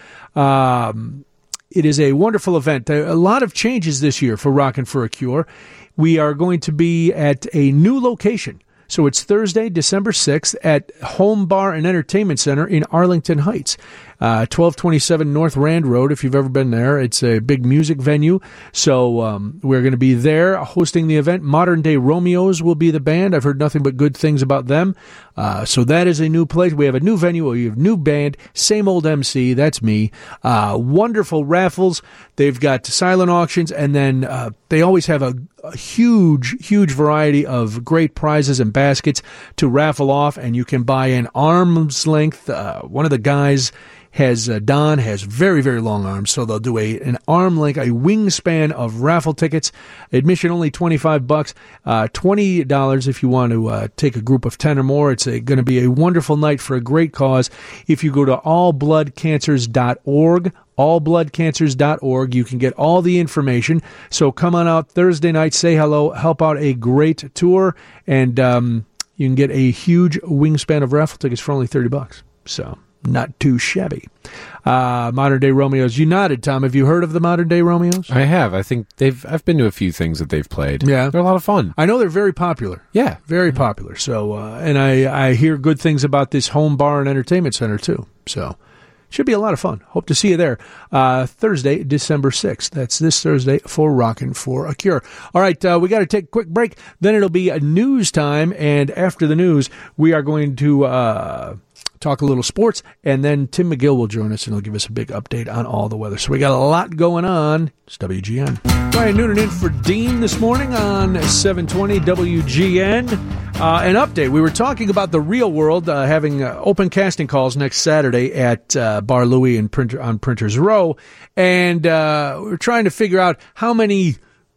Um, it is a wonderful event. A lot of changes this year for Rockin' for a Cure. We are going to be at a new location. So it's Thursday, December sixth at Home Bar and Entertainment Center in Arlington Heights, uh, twelve twenty-seven North Rand Road, if you've ever been there. It's a big music venue. So um, we're going to be there hosting the event. Modern Day Romeos will be the band. I've heard nothing but good things about them. Uh, so that is a new place. We have a new venue. We have a new band. Same old M C. That's me. Uh, wonderful raffles. They've got silent auctions, and then uh, they always have a, a huge, huge variety of great prizes and baskets to raffle off, and you can buy an arm's length. Uh, one of the guys has, uh, Don has very, very long arms, so they'll do a an arm length, a wingspan of raffle tickets. Admission only twenty-five bucks, uh, twenty dollars if you want to uh, take a group of ten or more. It's going to be a wonderful night for a great cause. If you go to all blood cancers dot org, all blood cancers dot org, you can get all the information. So come on out Thursday night, say hello, help out a great tour, and um, you can get a huge wingspan of raffle tickets for only thirty bucks. So not too shabby. Uh, Modern Day Romeos. You nodded, Tom. Have you heard of the Modern Day Romeos? I have. I think they've. I've been to a few things that they've played. Yeah, they're a lot of fun. I know they're very popular. Yeah, very popular. So, uh, and I I hear good things about this Home Bar and Entertainment Center too. So, should be a lot of fun. Hope to see you there. Uh, Thursday, December sixth. That's this Thursday for Rockin' for a Cure. All right, uh, we got to take a quick break. Then it'll be a news time, and after the news, we are going to uh, talk a little sports, and then Tim McGill will join us, and he'll give us a big update on all the weather. So we got a lot going on. It's W G N. Brian Noonan in for Dean this morning on seven twenty W G N. Uh, an update. We were talking about the Real World uh, having uh, open casting calls next Saturday at uh, Bar Louie and Printer, on Printers Row, and uh, we were trying to figure out how many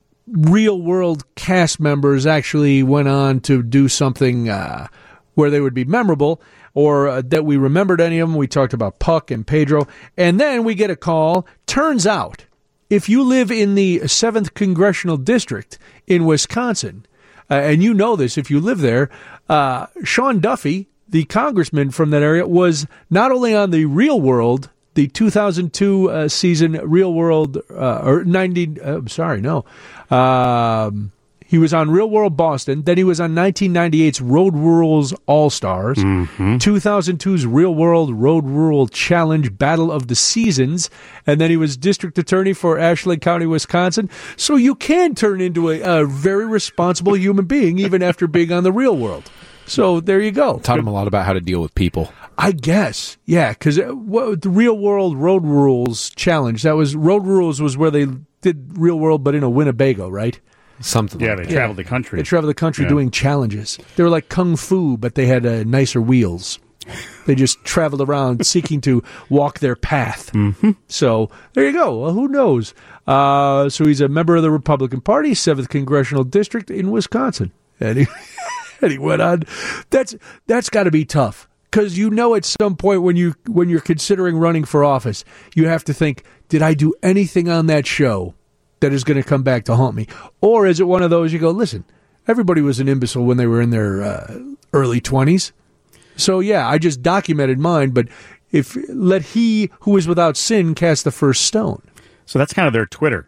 Real World cast members actually went on to do something uh, where they would be memorable, or uh, that we remembered any of them. We talked about Puck and Pedro, and then we get a call. Turns out, if you live in the seventh Congressional District in Wisconsin, Uh, and you know this if you live there, uh, Sean Duffy, the congressman from that area, was not only on the Real World, the two thousand two uh, season Real World, uh, or ninety, uh, sorry, no. Um, he was on Real World Boston. Then he was on nineteen ninety-eight's Road Rules All-Stars, mm-hmm. two thousand two's Real World Road Rural Challenge Battle of the Seasons, and then he was district attorney for Ashland County, Wisconsin. So you can turn into a, a very responsible human being even after being on the Real World. So there you go. Taught him a lot about how to deal with people. I guess, yeah, because the Real World Road Rules Challenge, that was, Road Rules was where they did Real World, but in a Winnebago, right? Yeah, Something like they that. traveled the country. They traveled the country Yeah. doing challenges. They were like Kung Fu, but they had uh, nicer wheels. They just traveled around seeking to walk their path. Mm-hmm. So there you go. Well, who knows? Uh, so he's a member of the Republican Party, seventh Congressional District in Wisconsin. And he, and he went on. That's that's got to be tough. Because you know at some point when, you, when you're considering running for office, you have to think, did I do anything on that show that is going to come back to haunt me? Or is it one of those you go, listen, everybody was an imbecile when they were in their uh, early twenties. So, yeah, I just documented mine, but if let he who is without sin cast the first stone. So that's kind of their Twitter.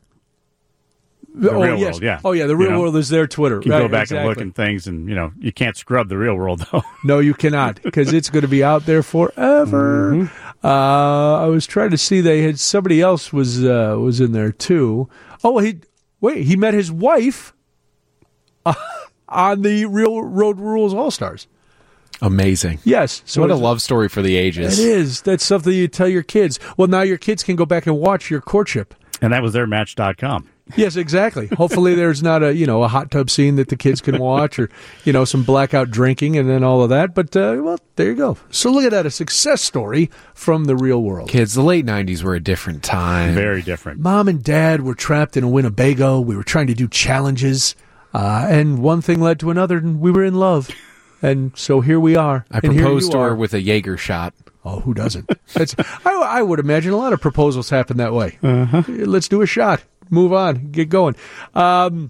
The oh, Real yes. World, yeah. Oh, yeah, the Real You know? World is their Twitter. You can right, go back exactly. and look and things, and, you know, you can't scrub the Real World, though. No, you cannot, because it's going to be out there forever. Mm-hmm. Uh, I was trying to see, they had somebody else was uh, was in there, too. Oh, he wait, he met his wife uh, on the Real Road Rules All-Stars. Amazing. Yes. So what a love story for the ages. It is. That's something you tell your kids. Well, now your kids can go back and watch your courtship. And that was their match dot com. Yes, exactly. Hopefully there's not a, you know, a hot tub scene that the kids can watch, or, you know, some blackout drinking and then all of that. But, uh, well, there you go. So look at that, a success story from the Real World. Kids, the late nineties were a different time. Very different. Mom and Dad were trapped in a Winnebago. We were trying to do challenges. Uh, and one thing led to another, and we were in love. And so here we are. I And here proposed you to her are. with a Jaeger shot. Oh, who doesn't? That's, I, I would imagine a lot of proposals happen that way. Uh-huh. Let's do a shot. Move on. Get going. Um,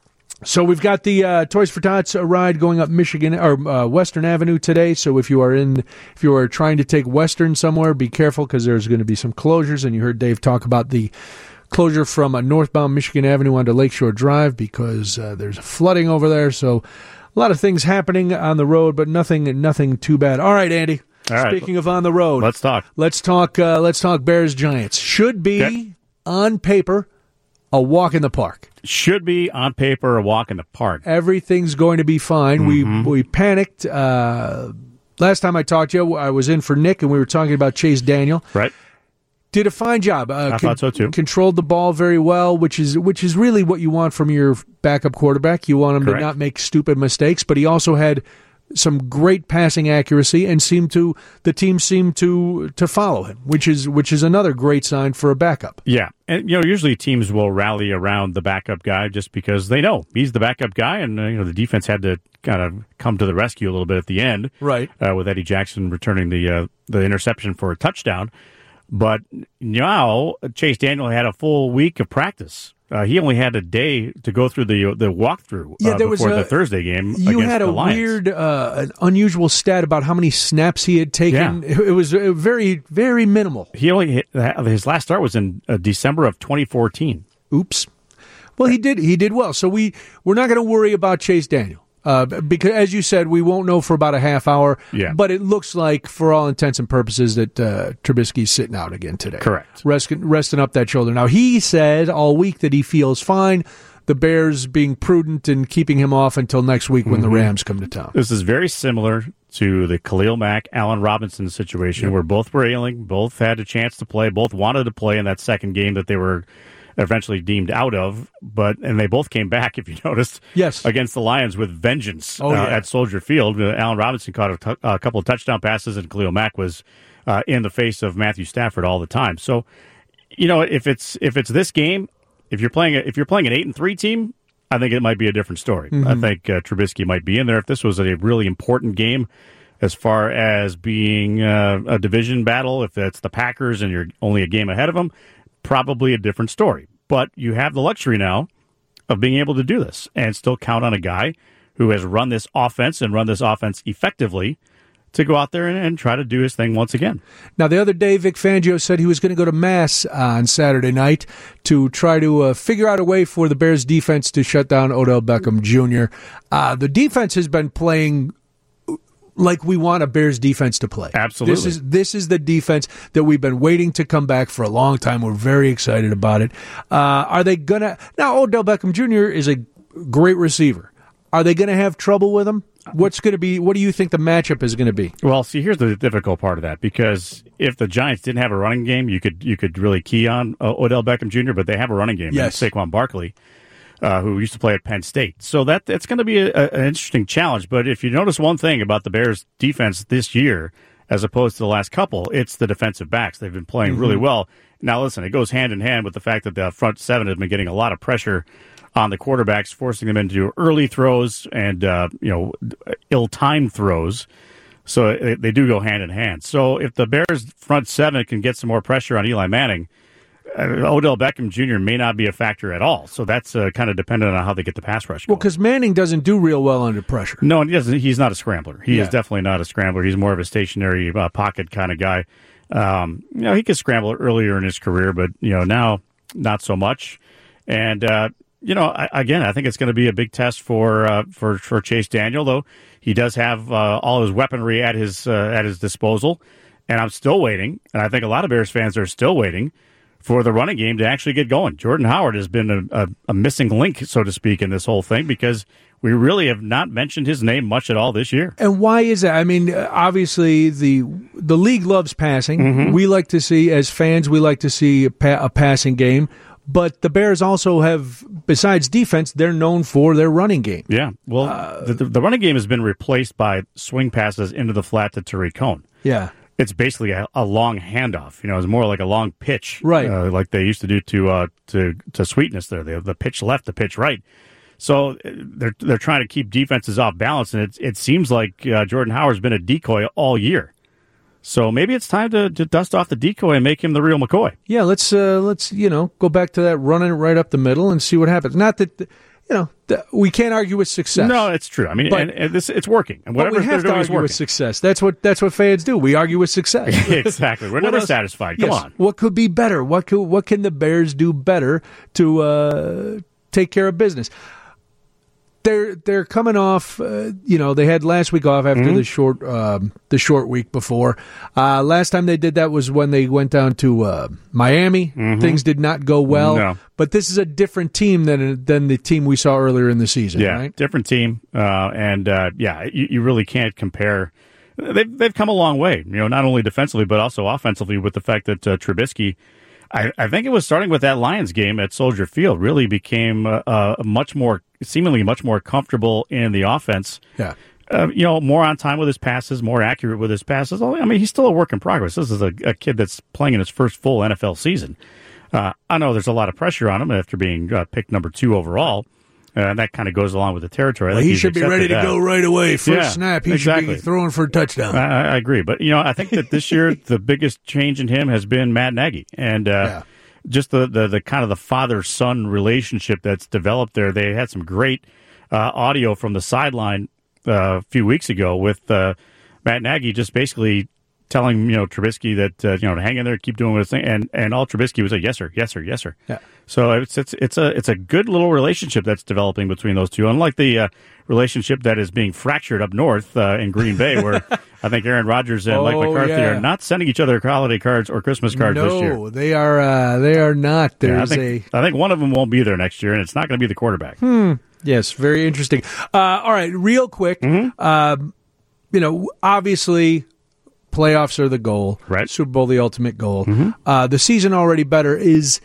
so we've got the uh, Toys for Tots ride going up Michigan or uh, Western Avenue today. So if you are in, if you are trying to take Western somewhere, be careful because there's going to be some closures. And you heard Dave talk about the closure from uh, northbound Michigan Avenue onto Lakeshore Drive because uh, there's flooding over there. So a lot of things happening on the road, but nothing, nothing too bad. All right, Andy. All right. Speaking of on the road, Let's talk. Let's talk. Uh, let's talk Bears Giants. Should be Okay. on paper a walk in the park. Should be on paper a walk in the park. Everything's going to be fine. Mm-hmm. We we panicked uh, last time I talked to you. I was in for Nick, and we were talking about Chase Daniel. Right. Did a fine job. Uh, I thought so, too. Controlled the ball very well, which is which is really what you want from your backup quarterback. You want him Correct. to not make stupid mistakes, but he also had some great passing accuracy and seemed to the team seemed to to follow him, which is which is another great sign for a backup. Yeah. And, you know, usually teams will rally around the backup guy just because they know he's the backup guy. And, uh, you know, the defense had to kind of come to the rescue a little bit at the end. Right. Uh, with Eddie Jackson returning the uh, the interception for a touchdown. But now Chase Daniel had a full week of practice. Uh, he only had a day to go through the the walkthrough Yeah, uh, there was before a- the Thursday game. You against had a the Lions. weird, uh, an unusual stat about how many snaps he had taken. Yeah. It was uh, very, very minimal. He only hit, his last start was in uh, December of twenty fourteen. Oops. Well, he did. He did well. So we we're not going to worry about Chase Daniel uh, because, as you said, we won't know for about a half hour. Yeah. But it looks like, for all intents and purposes, that uh, Trubisky's sitting out again today. Correct. Resting, resting up that shoulder. Now he said all week that he feels fine. The Bears being prudent and keeping him off until next week when Mm-hmm. the Rams come to town. This is very similar to the Khalil Mack, Allen Robinson situation, where both were ailing, both had a chance to play, both wanted to play in that second game that they were eventually deemed out of, but and they both came back, if you noticed, Yes. against the Lions with vengeance Oh, uh, yeah. at Soldier Field. Uh, Allen Robinson caught a, t- a couple of touchdown passes, and Khalil Mack was uh, in the face of Matthew Stafford all the time. So, you know, if it's if it's this game, if you're playing a, if you're playing an eight and three team, I think it might be a different story. Mm-hmm. I think uh, Trubisky might be in there. If this was a really important game as far as being uh, a division battle, if it's the Packers and you're only a game ahead of them, probably a different story. But you have the luxury now of being able to do this and still count on a guy who has run this offense and run this offense effectively to go out there and, and try to do his thing once again. Now, the other day, Vic Fangio said he was going to go to Mass uh, on Saturday night to try to uh, figure out a way for the Bears defense to shut down Odell Beckham Junior Uh, the defense has been playing like we want a Bears defense to play. Absolutely. This is this is the defense that we've been waiting to come back for a long time. We're very excited about it. Uh, are they going to... Now, Odell Beckham Junior is a great receiver. Are they going to have trouble with him? What's going to be? What do you think the matchup is going to be? Well, see, here's the difficult part of that, because if the Giants didn't have a running game, you could you could really key on uh, Odell Beckham Junior, but they have a running game. Yes. And Saquon Barkley, uh, who used to play at Penn State. So that that's going to be a, a, an interesting challenge. But if you notice one thing about the Bears' defense this year, as opposed to the last couple, it's the defensive backs. They've been playing mm-hmm. really well. Now, listen, it goes hand in hand with the fact that the front seven have been getting a lot of pressure on the quarterbacks, forcing them into early throws and uh, you know ill-timed throws. So it, they do go hand in hand. So if the Bears front seven can get some more pressure on Eli Manning, uh, Odell Beckham Junior may not be a factor at all. So that's uh, kind of dependent on how they get the pass rush going. Well, because Manning doesn't do real well under pressure. No, and he doesn't, he's not a scrambler. He Yeah. is definitely not a scrambler. He's more of a stationary uh, pocket kind of guy. Um, you know, he could scramble earlier in his career, but you know now not so much. And uh, you know, I, again, I think it's going to be a big test for uh, for for Chase Daniel. Though he does have uh, all his weaponry at his uh, at his disposal, and I'm still waiting. And I think a lot of Bears fans are still waiting for the running game to actually get going. Jordan Howard has been a, a, a missing link, so to speak, in this whole thing, because we really have not mentioned his name much at all this year. And why is that? I mean, uh, obviously the the league loves passing. Mm-hmm. We like to see, as fans, we like to see a, pa- a passing game. But the Bears also have, besides defense, they're known for their running game. Yeah, well, Uh, the, the running game has been replaced by swing passes into the flat to Tariq Cohen. Yeah. It's basically a, a long handoff. You know, it's more like a long pitch, Right. Uh, like they used to do to uh, to to Sweetness there. The, the pitch left, the pitch right. So they're they're trying to keep defenses off balance, and it it seems like uh, Jordan Howard's been a decoy all year. So maybe it's time to, to dust off the decoy and make him the real McCoy. Yeah, let's uh, let's you know go back to that, running it right up the middle and see what happens. Not that you know we can't argue with success. No, it's true. I mean, but, and, and this it's working, and whatever but we have they're to doing is argue working. with success. That's what that's what fans do. We argue with success. Exactly. We're never else? satisfied. Come yes. on. What could be better? What could what can the Bears do better to uh, take care of business? They're they're coming off. Uh, you know, they had last week off after mm-hmm. the short um, the short week before. Uh, last time they did that was when they went down to uh, Miami. Mm-hmm. Things did not go well. No. But this is a different team than than the team we saw earlier in the season. Yeah, right? different team, uh, and uh, yeah, you, you really can't compare. They've they've come a long way. You know, not only defensively but also offensively. With the fact that uh, Trubisky. I, I think it was starting with that Lions game at Soldier Field, really became uh, uh, much more, seemingly much more comfortable in the offense. Yeah. Uh, you know, more on time with his passes, more accurate with his passes. I mean, he's still a work in progress. This is a, a kid that's playing in his first full N F L season. Uh, I know there's a lot of pressure on him after being uh, picked number two overall. Uh, and that kind of goes along with the territory. I Well, think he he's should be ready to that. go right away. First Yeah, snap, he exactly. should be throwing for a touchdown. I, I agree. But, you know, I think that this year the biggest change in him has been Matt Nagy. And, uh, Yeah. just the, the, the kind of the father-son relationship that's developed there. They had some great uh, audio from the sideline uh, a few weeks ago with uh, Matt Nagy just basically telling, you know, Trubisky that, uh, you know, to hang in there, keep doing his thing. And, and all Trubisky was like, yes, sir, yes, sir, yes, sir. Yeah. So it's, it's, it's, a, it's a good little relationship that's developing between those two, unlike the uh, relationship that is being fractured up north uh, in Green Bay, where I think Aaron Rodgers and Oh, Mike McCarthy yeah. are not sending each other holiday cards or Christmas cards no, this year. they are. Uh, they are not. Yeah, I There's think, a I think one of them won't be there next year, and it's not going to be the quarterback. Hmm. Yes, very interesting. Uh, all right, real quick. Mm-hmm. Um, you know, obviously, playoffs are the goal. Right. Super Bowl, the ultimate goal. Mm-hmm. Uh, the season already better is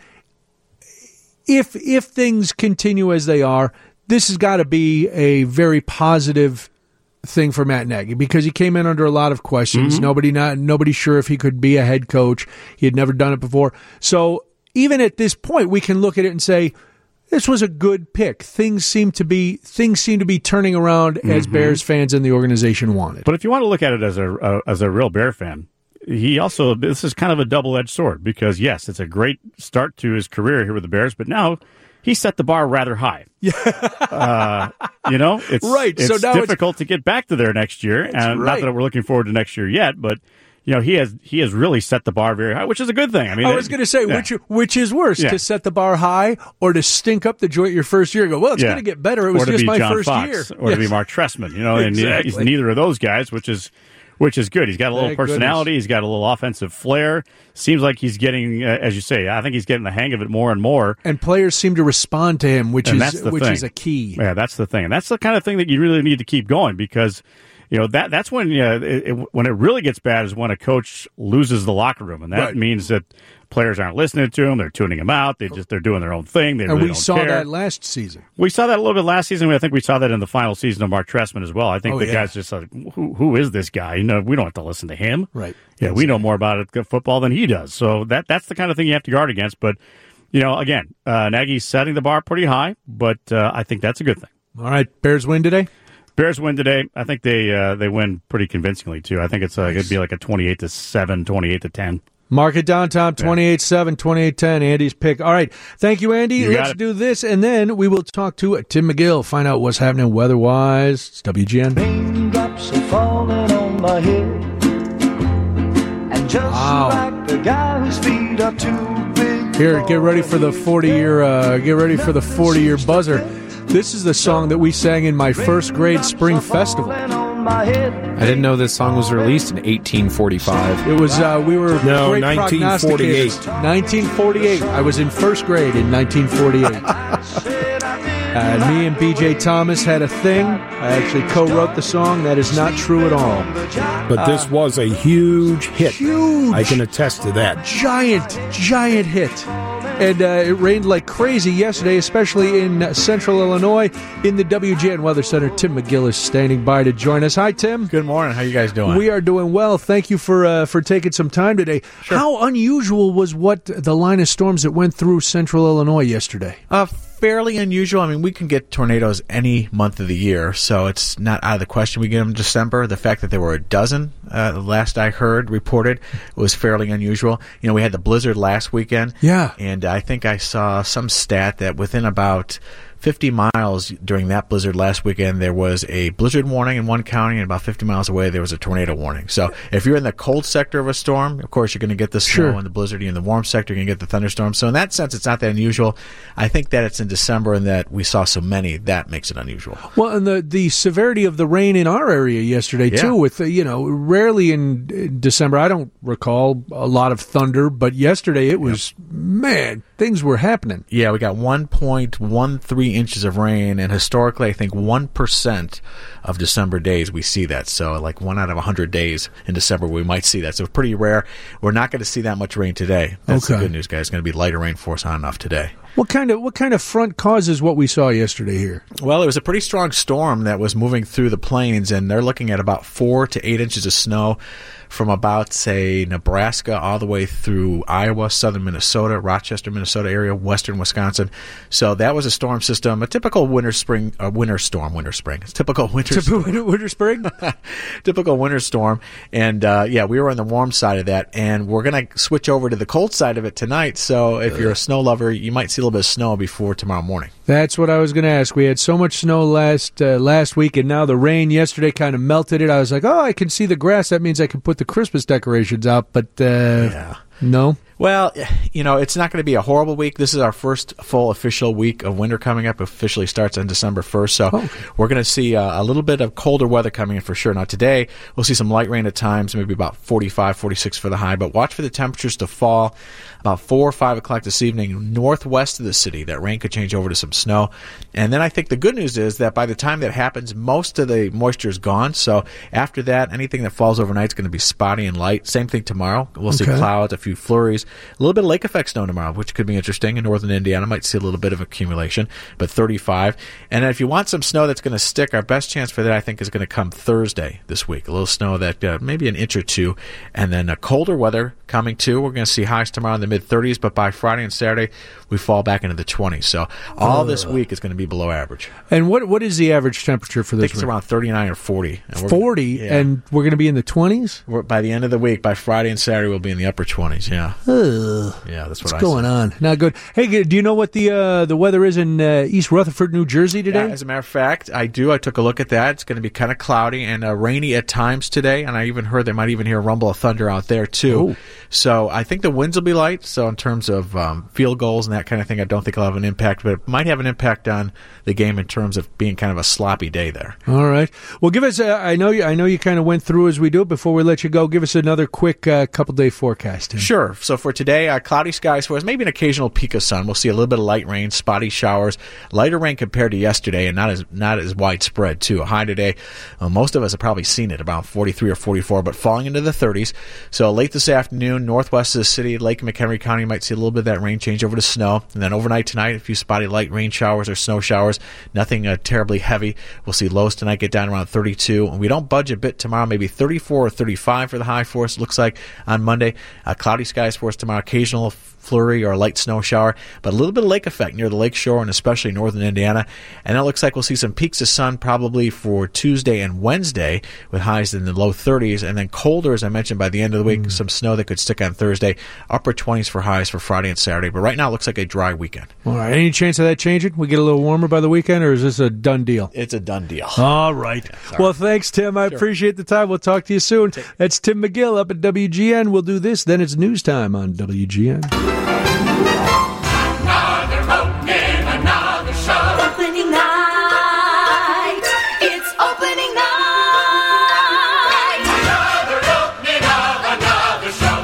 if if things continue as they are. This has got to be a very positive thing for Matt Nagy because he came in under a lot of questions. Mm-hmm. Nobody not nobody's sure if he could be a head coach. He had never done it before. So even at this point, we can look at it and say this was a good pick. Things seem to be things seem to be turning around mm-hmm. as Bears fans and the organization wanted. But if you want to look at it as a uh, as a real Bear fan, he also this is kind of a double edged sword because yes, it's a great start to his career here with the Bears, but now he set the bar rather high. Yeah, uh, you know, it's right. It's so now difficult it's, to get back to there next year, and right. not that we're looking forward to next year yet, but. You know, he has he has really set the bar very high, which is a good thing. I mean, I was going to say, yeah. which which is worse, yeah. to set the bar high or to stink up the joint your first year and go, well, it's yeah. going to get better. It was or to just be my John first Fox, year. Or yes. to be Mark Trestman, you know, exactly. and he's neither of those guys, which is which is good. He's got a little Thank personality. goodness. He's got a little offensive flair. Seems like he's getting, uh, as you say, I think he's getting the hang of it more and more. And players seem to respond to him, which and is that's the which thing. is a key. Yeah, that's the thing. And that's the kind of thing that you really need to keep going because you know that that's when you know, it, it, when it really gets bad is when a coach loses the locker room, and that right. means that players aren't listening to him. They're tuning him out. They just they're doing their own thing. They and really we don't saw care. that last season. We saw that a little bit last season. I think we saw that in the final season of Mark Trestman as well. I think oh, the yeah. guy's just like, who who is this guy? You know, we don't have to listen to him. Right. Yeah, we know more about it, football than he does. So that that's the kind of thing you have to guard against. But you know, again, uh, Nagy's setting the bar pretty high, but uh, I think that's a good thing. All right, Bears win today. Bears win today. I think they uh, they win pretty convincingly too. I think it's uh, nice. It'd be like a twenty-eight to seven, twenty-eight to ten. Mark it down, Tom. twenty-eight seven, twenty-eight ten. Andy's pick. All right. Thank you, Andy. You Let's do this, and then we will talk to Tim McGill, find out what's happening weather-wise. It's W G N. Raindrops are falling on my head, and just wow. like the guy whose feet are too big. Here, get ready for the forty-year. Uh, get ready for the forty-year buzzer. This is the song that we sang in my first grade spring festival. I didn't know this song was released in eighteen forty-five. It was, uh, we were No, great nineteen prognosticators. forty-eight. nineteen forty-eight. I was in first grade in nineteen forty-eight. uh, me and B J Thomas had a thing. I actually co-wrote the song. That is not true at all. But this uh, was a huge hit. Huge. I can attest to that. Giant, giant hit. And uh, it rained like crazy yesterday, especially in central Illinois. In the W G N Weather Center, Tim McGill is standing by to join us. Hi, Tim. Good morning. How you guys doing? We are doing well. Thank you for uh, for taking some time today. Sure. How unusual was what the line of storms that went through central Illinois yesterday? Uh, fairly unusual. I mean, we can get tornadoes any month of the year, so it's not out of the question we get them in December. The fact that there were a dozen, uh, the last I heard reported, was fairly unusual. You know, we had the blizzard last weekend. Yeah. And I think I saw some stat that within about fifty miles during that blizzard last weekend, there was a blizzard warning in one county, and about fifty miles away, there was a tornado warning. So if you're in the cold sector of a storm, of course, you're going to get the snow Sure. and the blizzard. You're in the warm sector, you're going to get the thunderstorm. So in that sense, it's not that unusual. I think that it's in December and that we saw so many, that makes it unusual. Well, and the, the severity of the rain in our area yesterday, Yeah. too, with, uh, you know, rarely in uh, December, I don't recall a lot of thunder, but yesterday it was, man, things were happening. Yeah, we got one point one three inches of rain, and historically, I think one percent of December days we see that. So, like one out of one hundred days in December, we might see that. So, it's pretty rare. We're not going to see that much rain today. That's Okay. the good news, guys. It's going to be lighter rain for us on enough today. What kind of what kind of front causes what we saw yesterday here? Well, it was a pretty strong storm that was moving through the plains, and they're looking at about four to eight inches of snow from about, say, Nebraska all the way through Iowa, southern Minnesota, Rochester, Minnesota area, western Wisconsin. So that was a storm system, a typical winter spring, uh, winter storm, winter spring. It's typical winter storm. Winter, winter spring? Typical winter storm. And, uh, yeah, we were on the warm side of that, and we're going to switch over to the cold side of it tonight. So if you're a snow lover, you might see a little bit of snow before tomorrow morning. That's what I was going to ask. We had so much snow last uh, last week, and now the rain yesterday kind of melted it. I was like, oh, I can see the grass. That means I can put the Christmas decorations out. But uh, Yeah. no. Well, you know, it's not going to be a horrible week. This is our first full official week of winter coming up. It officially starts on December first. So Okay. we're going to see uh, a little bit of colder weather coming in for sure. Now, today, we'll see some light rain at times, maybe about forty-five, forty-six for the high. But watch for the temperatures to fall about four or five o'clock this evening northwest of the city. That rain could change over to some snow. And then I think the good news is that by the time that happens, most of the moisture is gone. So after that, anything that falls overnight is going to be spotty and light. Same thing tomorrow. We'll see Okay. clouds, a few flurries. A little bit of lake effect snow tomorrow, which could be interesting. In northern Indiana, might see a little bit of accumulation, but thirty-five. And if you want some snow that's going to stick, our best chance for that, I think, is going to come Thursday this week. A little snow that uh, maybe an inch or two. And then a colder weather coming too. We're going to see highs tomorrow in the mid-thirties, but by Friday and Saturday, we fall back into the twenties. So all this week is going to be below average. And what what is the average temperature for I this think it's week? around thirty-nine or forty. And we're- forty, yeah. and we're going to be in the twenties? We're, by the end of the week, by Friday and Saturday, we'll be in the upper twenties. Yeah. Ugh. Yeah, that's what What's I going see. on? Not good. Hey, g- do you know what the uh, the weather is in uh, East Rutherford, New Jersey today? Yeah, as a matter of fact, I do. I took a look at that. It's going to be kind of cloudy and uh, rainy at times today, and I even heard they might even hear a rumble of thunder out there, too. Oh. So I think the winds will be light. So in terms of um, field goals and that kind of thing, I don't think it'll have an impact, but it might have an impact on the game in terms of being kind of a sloppy day there. All right. Well, give us. Uh, I know you. I know you kind of went through as we do it. Before we let you go, give us another quick uh, couple day forecast. Tim. Sure. So for today, uh, cloudy skies for us, maybe an occasional peak of sun. We'll see a little bit of light rain, spotty showers, lighter rain compared to yesterday, and not as not as widespread too. A high today, uh, most of us have probably seen it about forty-three or forty-four, but falling into the thirties. So late this afternoon, northwest of the city, Lake McHenry County might see a little bit of that rain change over to snow, and then overnight tonight, a few spotty light rain showers or snow showers. Nothing uh, terribly heavy. We'll see lows tonight get down around thirty-two, and we don't budge a bit tomorrow. Maybe thirty-four or thirty-five for the high for us. Looks like on Monday, uh, cloudy skies for us tomorrow. Occasional flurry or a light snow shower, but a little bit of lake effect near the lake shore and especially northern Indiana. And it looks like we'll see some peaks of sun probably for Tuesday and Wednesday with highs in the low thirties, and then colder, as I mentioned, by the end of the week. Mm. Some snow that could stick on Thursday, upper twenties for highs for Friday and Saturday. But right now it looks like a dry weekend. All right. Any chance of that changing? We get a little warmer by the weekend, or is this a done deal? It's a done deal. All right. Yeah, well, thanks, Tim. I Sure. appreciate the time. We'll talk to you soon. That's Tim McGill up at W G N. We'll do this, then it's news time on W G N. Another opening, another show. Opening night. It's opening night. Another opening of another show.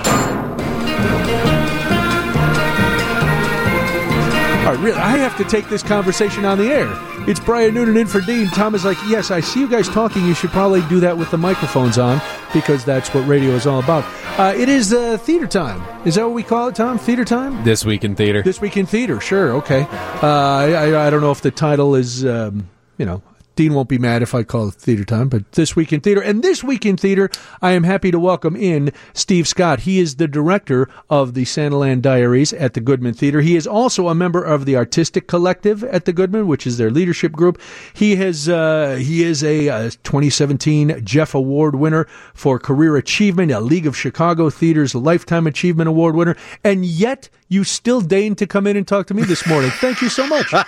All right, really, I have to take this conversation on the air. It's Brian Noonan in for Dean. Tom is like, yes, I see you guys talking. You should probably do that with the microphones on, because that's what radio is all about. Uh, it is uh, theater time. Is that what we call it, Tom? Theater time? This Week in Theater. This Week in Theater, sure, okay. Uh, I, I don't know if the title is, um, you know, Dean won't be mad if I call it Theater Time, but This Week in Theater. And This Week in Theater, I am happy to welcome in Steve Scott. He is the director of the Santaland Diaries at the Goodman Theater. He is also a member of the Artistic Collective at the Goodman, which is their leadership group. He has uh, he is a, a twenty seventeen Jeff Award winner for Career Achievement, a League of Chicago Theater's Lifetime Achievement Award winner, and yet you still deign to come in and talk to me this morning. Thank you so much.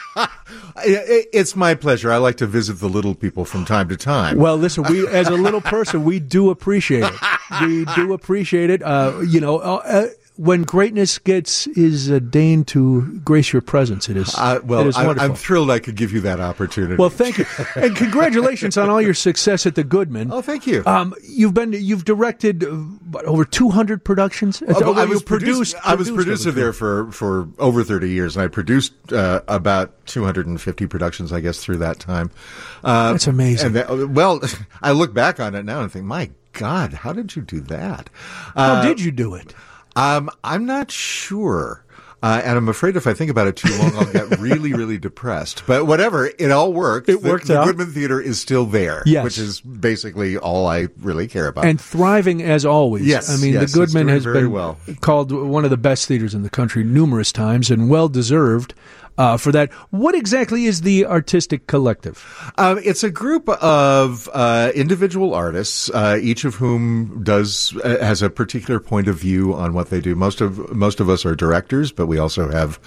It's my pleasure. I like to visit the little people from time to time. Well, listen, we as a little person, we do appreciate it. We do appreciate it. Uh, you know, uh, when greatness gets is uh, deigned to grace your presence, it is. Uh, well, it is I, wonderful. I'm thrilled I could give you that opportunity. Well, thank you, and congratulations on all your success at the Goodman. Oh, thank you. Um, you've been you've directed uh, what, over two hundred productions. Oh, Although I you was produced. I was produced producer there for, for over thirty years, and I produced uh, about two hundred fifty productions, I guess, through that time. Uh, That's amazing. And that, well, I look back on it now and think, my God, how did you do that? How Uh, did you do it? Um, I'm not sure. Uh, and I'm afraid if I think about it too long, I'll get really, really depressed. But whatever, it all worked. It The- worked the out. Goodman Theater is still there, Yes. which is basically all I really care about. And thriving as always. Yes, I mean, yes, the it's Goodman doing has very been well. called one of the best theaters in the country numerous times, and well deserved uh, for that. What exactly is the Artistic Collective? Um, it's a group of uh, individual artists, uh, each of whom does uh, has a particular point of view on what they do. Most of most of us are directors, but we also have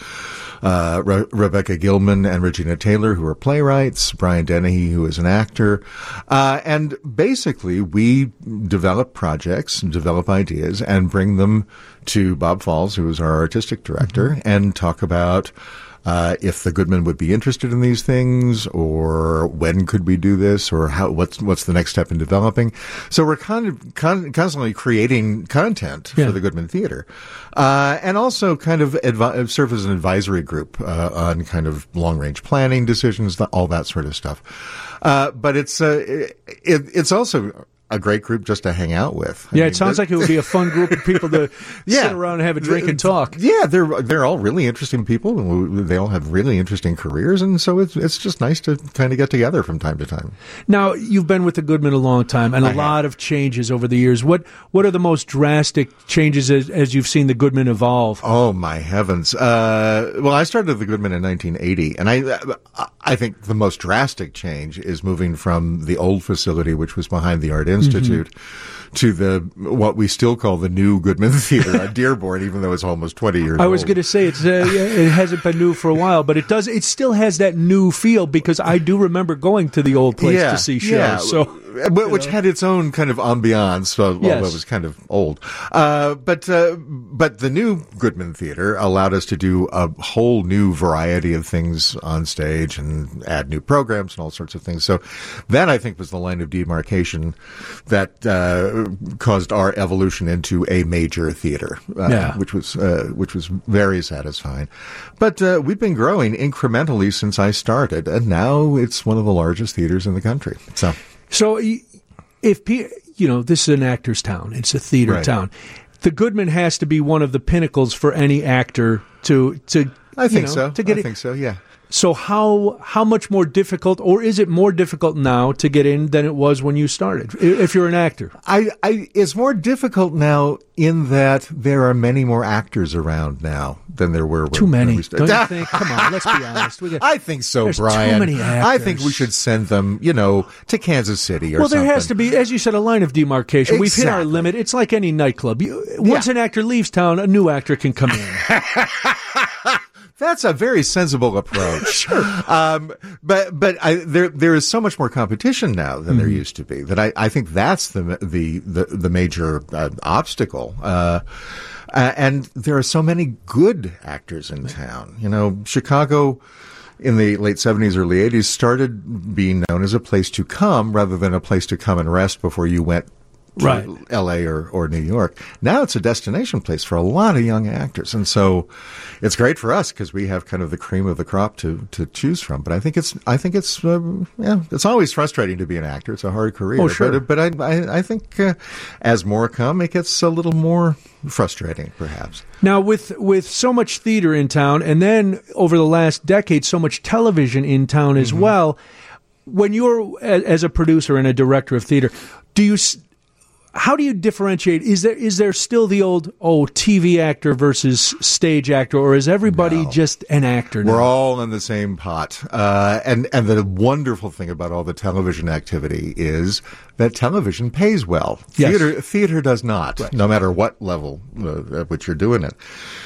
uh, Re- Rebecca Gilman and Regina Taylor, who are playwrights. Brian Dennehy, who is an actor, uh, and basically we develop projects, and develop ideas, and bring them to Bob Falls, who is our artistic director, mm-hmm. and talk about. Uh, if the Goodman would be interested in these things, or when could we do this, or how, what's, what's the next step in developing? So we're kind of con- constantly creating content Yeah. for the Goodman Theater. Uh, and also kind of advi- serve as an advisory group, uh, on kind of long range planning decisions, all that sort of stuff. Uh, but it's, uh, it, it's also a great group just to hang out with. I Yeah, mean, it sounds the- like it would be a fun group of people to Yeah. sit around and have a drink and talk. Yeah, they're they're all really interesting people, and we- they all have really interesting careers, and so it's it's just nice to kind of get together from time to time. Now, you've been with the Goodman a long time, and a I have. lot of changes over the years. What what are the most drastic changes as, as you've seen the Goodman evolve? Oh my heavens! Uh, well, I started at the Goodman in nineteen eighty, and I I think the most drastic change is moving from the old facility, which was behind the Art Institute, mm-hmm. to the what we still call the new Goodman Theater at Dearborn, even though it's almost twenty years I old. was going to say it's uh, it hasn't been new for a while, but it does. It still has that new feel because I do remember going to the old place to see shows. Yeah. So. But, which had its own kind of ambiance, uh, although Yes. it was kind of old. Uh, but uh, but the new Goodman Theater allowed us to do a whole new variety of things on stage and add new programs and all sorts of things. So that, I think, was the line of demarcation that uh, caused our evolution into a major theater, uh, Yeah. which was uh, which was very satisfying. But uh, we've been growing incrementally since I started, and now it's one of the largest theaters in the country. So. So, if pe- you know, this is an actor's town, it's a theater Right. town. The Goodman has to be one of the pinnacles for any actor to to. I think you know, so. To get I it. think so. Yeah. So how how much more difficult, or is it more difficult now to get in than it was when you started? i- If you're an actor, I, I, it's more difficult now in that there are many more actors around now than there were when, too many. when we Don't started. you think? Come on, let's be honest. We got, I think so, There's too Brian. many I think we actors. should send them, you know, to Kansas City or well, something. there has to be, as you said, a line of demarcation. We've hit our Exactly. limit. It's like any nightclub. You, once Yeah. an actor leaves town, a new actor can come in. That's a very sensible approach. Sure. Um, but but I, there there is so much more competition now than there used to be that I, I think that's the the the, the major uh, obstacle. Uh, uh, and there are so many good actors in town. You know, Chicago in the late seventies, early eighties started being known as a place to come rather than a place to come and rest before you went to Right. L A or, or New York. Now it's a destination place for a lot of young actors. And so it's great for us because we have kind of the cream of the crop to, to choose from. But I think it's, I think it's, um, yeah, it's always frustrating to be an actor. It's a hard career. Oh, sure. But, but I, I, I think uh, as more come, it gets a little more frustrating, perhaps. Now, with with so much theater in town, and then over the last decade, so much television in town as well, when you're a- as a producer and a director of theater, do you? s- How do you differentiate? Is there is there still the old oh T V actor versus stage actor, or is everybody No. just an actor now? We're all in the same pot. Uh, and, and the wonderful thing about all the television activity is that television pays well. Yes. Theater, theater does not, no matter what level uh, at which you're doing it.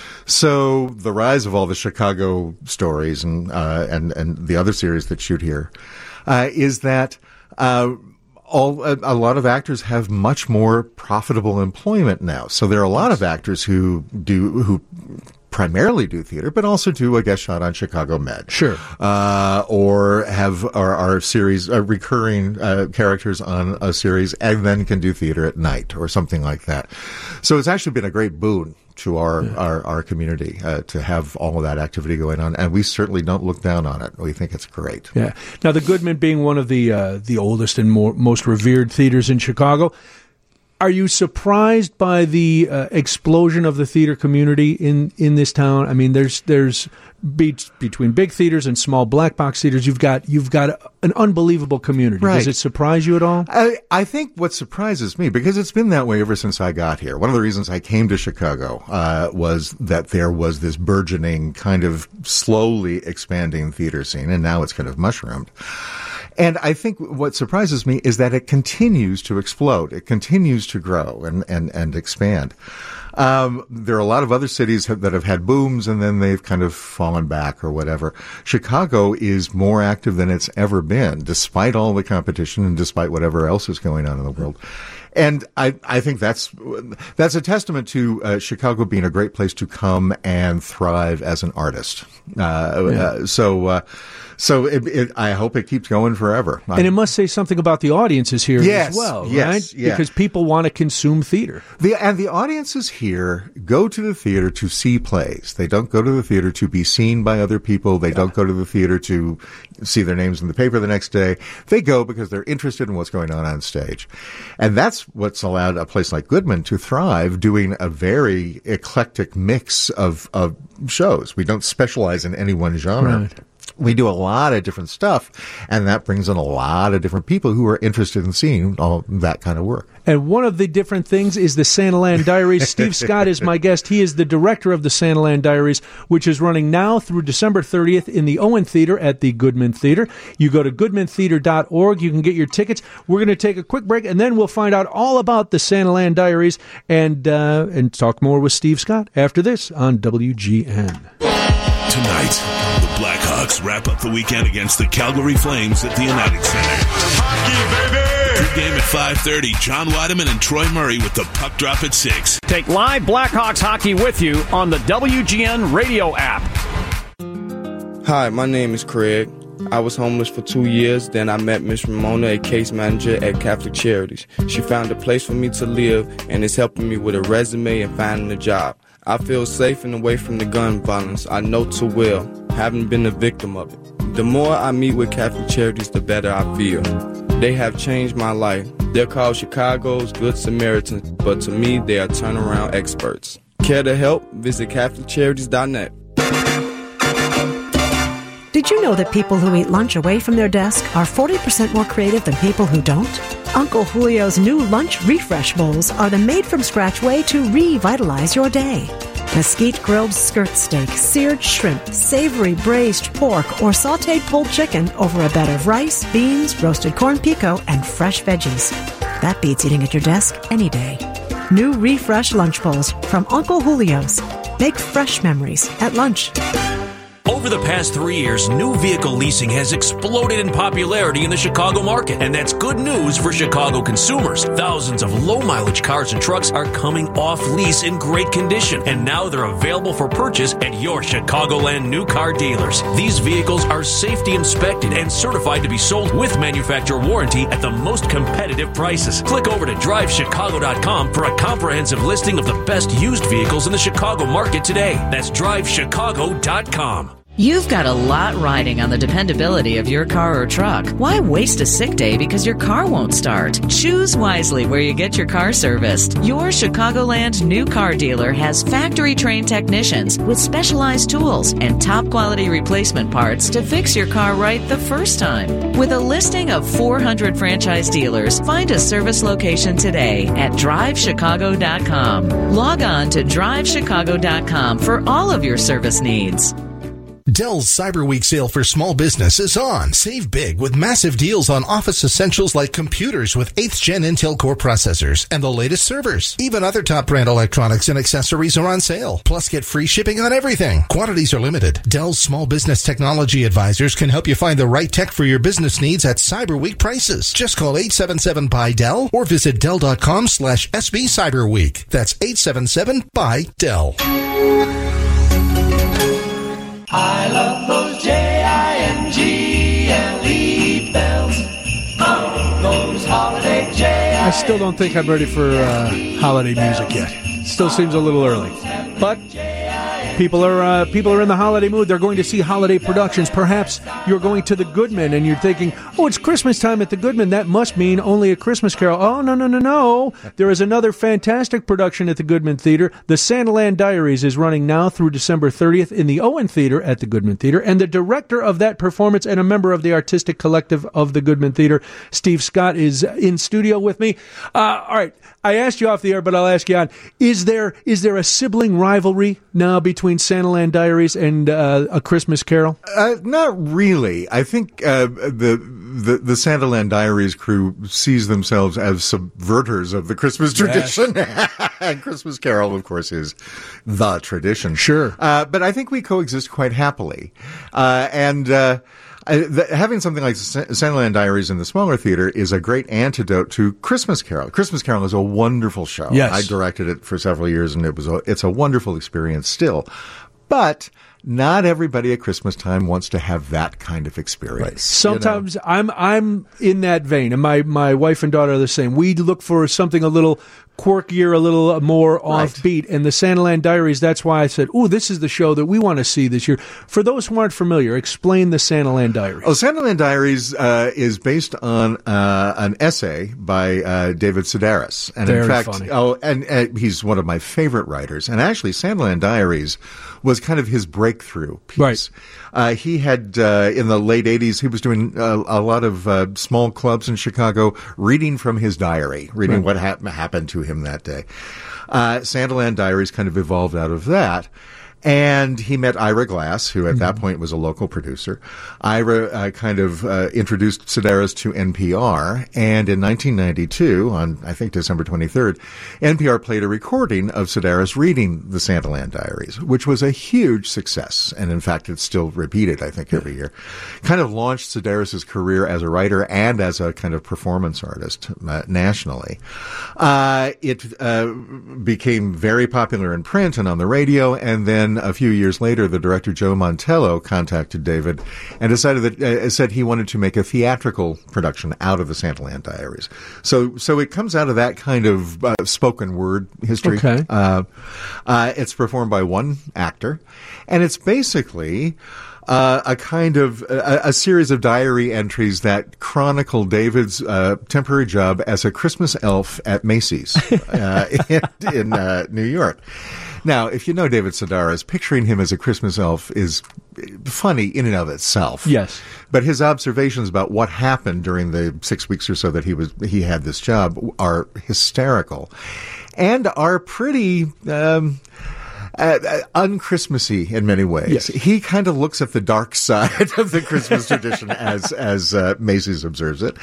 So the rise of all the Chicago stories and, uh, and, and the other series that shoot here, uh, is that, uh, All a, a lot of actors have much more profitable employment now. So there are a lot of actors who do who primarily do theater, but also do a guest shot on Chicago Med, Sure. uh, or have our, our series uh, recurring uh, characters on a series, and then can do theater at night or something like that. So it's actually been a great boon to our yeah. our, our community uh, to have all of that activity going on, and we certainly don't look down on it. We think it's great. Yeah. Now, the Goodman being one of the uh, the oldest and more, most revered theaters in Chicago, are you surprised by the uh, explosion of the theater community in, in this town? I mean, there's there's be- between big theaters and small black box theaters, you've got you've got an unbelievable community. Right. Does it surprise you at all? I, I think what surprises me, because it's been that way ever since I got here. One of the reasons I came to Chicago uh, was that there was this burgeoning, kind of slowly expanding theater scene, and now it's kind of mushroomed. And I think what surprises me is that it continues to explode. It continues to grow and, and, and expand. Um, there are a lot of other cities have, that have had booms and then they've kind of fallen back or whatever. Chicago is more active than it's ever been, despite all the competition and despite whatever else is going on in the world. And I, I think that's, that's a testament to uh, Chicago being a great place to come and thrive as an artist. Uh, Yeah. uh, so, uh, so it, it, I hope it keeps going forever. And it must say something about the audiences here Yes, as well, yes, right? yeah. Because people want to consume theater. The, and the audiences here go to the theater to see plays. They don't go to the theater to be seen by other people. They don't go to the theater to see their names in the paper the next day. They go because they're interested in what's going on on stage. And that's what's allowed a place like Goodman to thrive, doing a very eclectic mix of, of shows. We don't specialize in any one genre. Right. We do a lot of different stuff, and that brings in a lot of different people who are interested in seeing all that kind of work. And one of the different things is the Santaland Diaries. Steve Scott is my guest. He is the director of the Santaland Diaries, which is running now through December thirtieth in the Owen Theater at the Goodman Theater. You go to goodman theater dot org. You can get your tickets. We're going to take a quick break, and then we'll find out all about the Santaland Diaries and uh, and talk more with Steve Scott after this on W G N. Tonight, the Blackhawks wrap up the weekend against the Calgary Flames at the United Center. Hockey, baby! Two-game at five thirty, John Weideman and Troy Murray with the puck drop at six. Take live Blackhawks hockey with you on the W G N radio app. Hi, my name is Craig. I was homeless for two years. Then I met Miss Ramona, a case manager at Catholic Charities. She found a place for me to live and is helping me with a resume and finding a job. I feel safe and away from the gun violence I know too well, having been a victim of it. The more I meet with Catholic Charities, the better I feel. They have changed my life. They're called Chicago's Good Samaritans, but to me, they are turnaround experts. Care to help? Visit catholic charities dot net. Did you know that people who eat lunch away from their desk are forty percent more creative than people who don't? Uncle Julio's new lunch refresh bowls are the made-from-scratch way to revitalize your day. Mesquite grilled skirt steak, seared shrimp, savory braised pork, or sautéed pulled chicken over a bed of rice, beans, roasted corn pico, and fresh veggies. That beats eating at your desk any day. New refresh lunch bowls from Uncle Julio's. Make fresh memories at lunch. Over the past three years, new vehicle leasing has exploded in popularity in the Chicago market, and that's good news for Chicago consumers. Thousands of low-mileage cars and trucks are coming off lease in great condition, and now they're available for purchase at your Chicagoland new car dealers. These vehicles are safety inspected and certified to be sold with manufacturer warranty at the most competitive prices. Click over to drive chicago dot com for a comprehensive listing of the best used vehicles in the Chicago market today. That's drive chicago dot com. You've got a lot riding on the dependability of your car or truck. Why waste a sick day because your car won't start? Choose wisely where you get your car serviced. Your Chicagoland new car dealer has factory-trained technicians with specialized tools and top-quality replacement parts to fix your car right the first time. With a listing of four hundred franchise dealers, find a service location today at drive chicago dot com. Log on to drive chicago dot com for all of your service needs. Dell's Cyber Week sale for small business is on. Save big with massive deals on office essentials like computers with eighth gen Intel Core processors and the latest servers. Even other top brand electronics and accessories are on sale. Plus, get free shipping on everything. Quantities are limited. Dell's small business technology advisors can help you find the right tech for your business needs at Cyber Week prices. Just call eight seven seven B U Y Dell or visit Dell.com slash SB Cyber Week. That's eight seven seven B U Y Dell. I love those J I N G L E bells. Oh, those holiday J I N G. I still don't think I'm ready for uh, holiday music yet. Still seems a little early. But people are uh, people are in the holiday mood. They're going to see holiday productions. Perhaps you're going to the Goodman and you're thinking, oh, it's Christmas time at the Goodman. That must mean only A Christmas Carol. Oh, no, no, no, no. There is another fantastic production at the Goodman Theater. The Santaland Diaries is running now through December thirtieth in the Owen Theater at the Goodman Theater. And the director of that performance and a member of the artistic collective of the Goodman Theater, Steve Scott, is in studio with me. Uh, all right. I asked you off the air, but I'll ask you on. Is there is there a sibling rivalry now between Santaland Diaries and uh, A Christmas Carol? Uh, not really. I think uh, the, the the Santaland Diaries crew sees themselves as subverters of the Christmas tradition. Yes. And Christmas Carol, of course, is the tradition. Sure. Uh, but I think we coexist quite happily. Uh, and... Uh, I, the, having something like Santaland Diaries in the smaller theater is a great antidote to Christmas Carol. Christmas Carol is a wonderful show. Yes. I directed it for several years, and it was a, it's a wonderful experience still. But not everybody at Christmas time wants to have that kind of experience. Right. Sometimes you know? I'm I'm in that vein, and my, my wife and daughter are the same. We look for something a little quirkier, a little more Right. offbeat. And the Santaland Diaries, that's why I said, oh, this is the show that we want to see this year. For those who aren't familiar, explain the Santaland Diaries. Oh, Santaland Diaries uh, is based on uh, an essay by uh, David Sedaris, and Very in fact, funny. oh, and uh, he's one of my favorite writers. And actually, Santaland Diaries was kind of his breakthrough piece. Right. Uh, he had uh, in the late eighties, he was doing uh, a lot of uh, small clubs in Chicago, reading from his diary, reading Right. what hap- happened to him that day. Uh, Santaland Diaries kind of evolved out of that. And he met Ira Glass, who at that point was a local producer. Ira uh, kind of uh, introduced Sedaris to N P R, and in nineteen ninety-two, on I think December twenty-third, N P R played a recording of Sedaris reading the Santaland Diaries, which was a huge success. And in fact, it's still repeated, I think, every year. Kind of launched Sedaris' career as a writer and as a kind of performance artist uh, nationally. Uh, it uh, became very popular in print and on the radio, and then a few years later, the director Joe Montello contacted David and decided that uh, said he wanted to make a theatrical production out of the Santaland Diaries. So, so it comes out of that kind of uh, spoken word history. Okay. Uh, uh, it's performed by one actor, and it's basically Uh, a kind of a, a series of diary entries that chronicle David's uh, temporary job as a Christmas elf at Macy's uh, in, in uh, New York. Now, if you know David Sedaris, picturing him as a Christmas elf is funny in and of itself. Yes. But his observations about what happened during the six weeks or so that he was he had this job are hysterical, and are pretty. Um, Uh, uh, un-Christmassy in many ways. Yes. He kind of looks at the dark side of the Christmas tradition as as uh, Macy's observes it,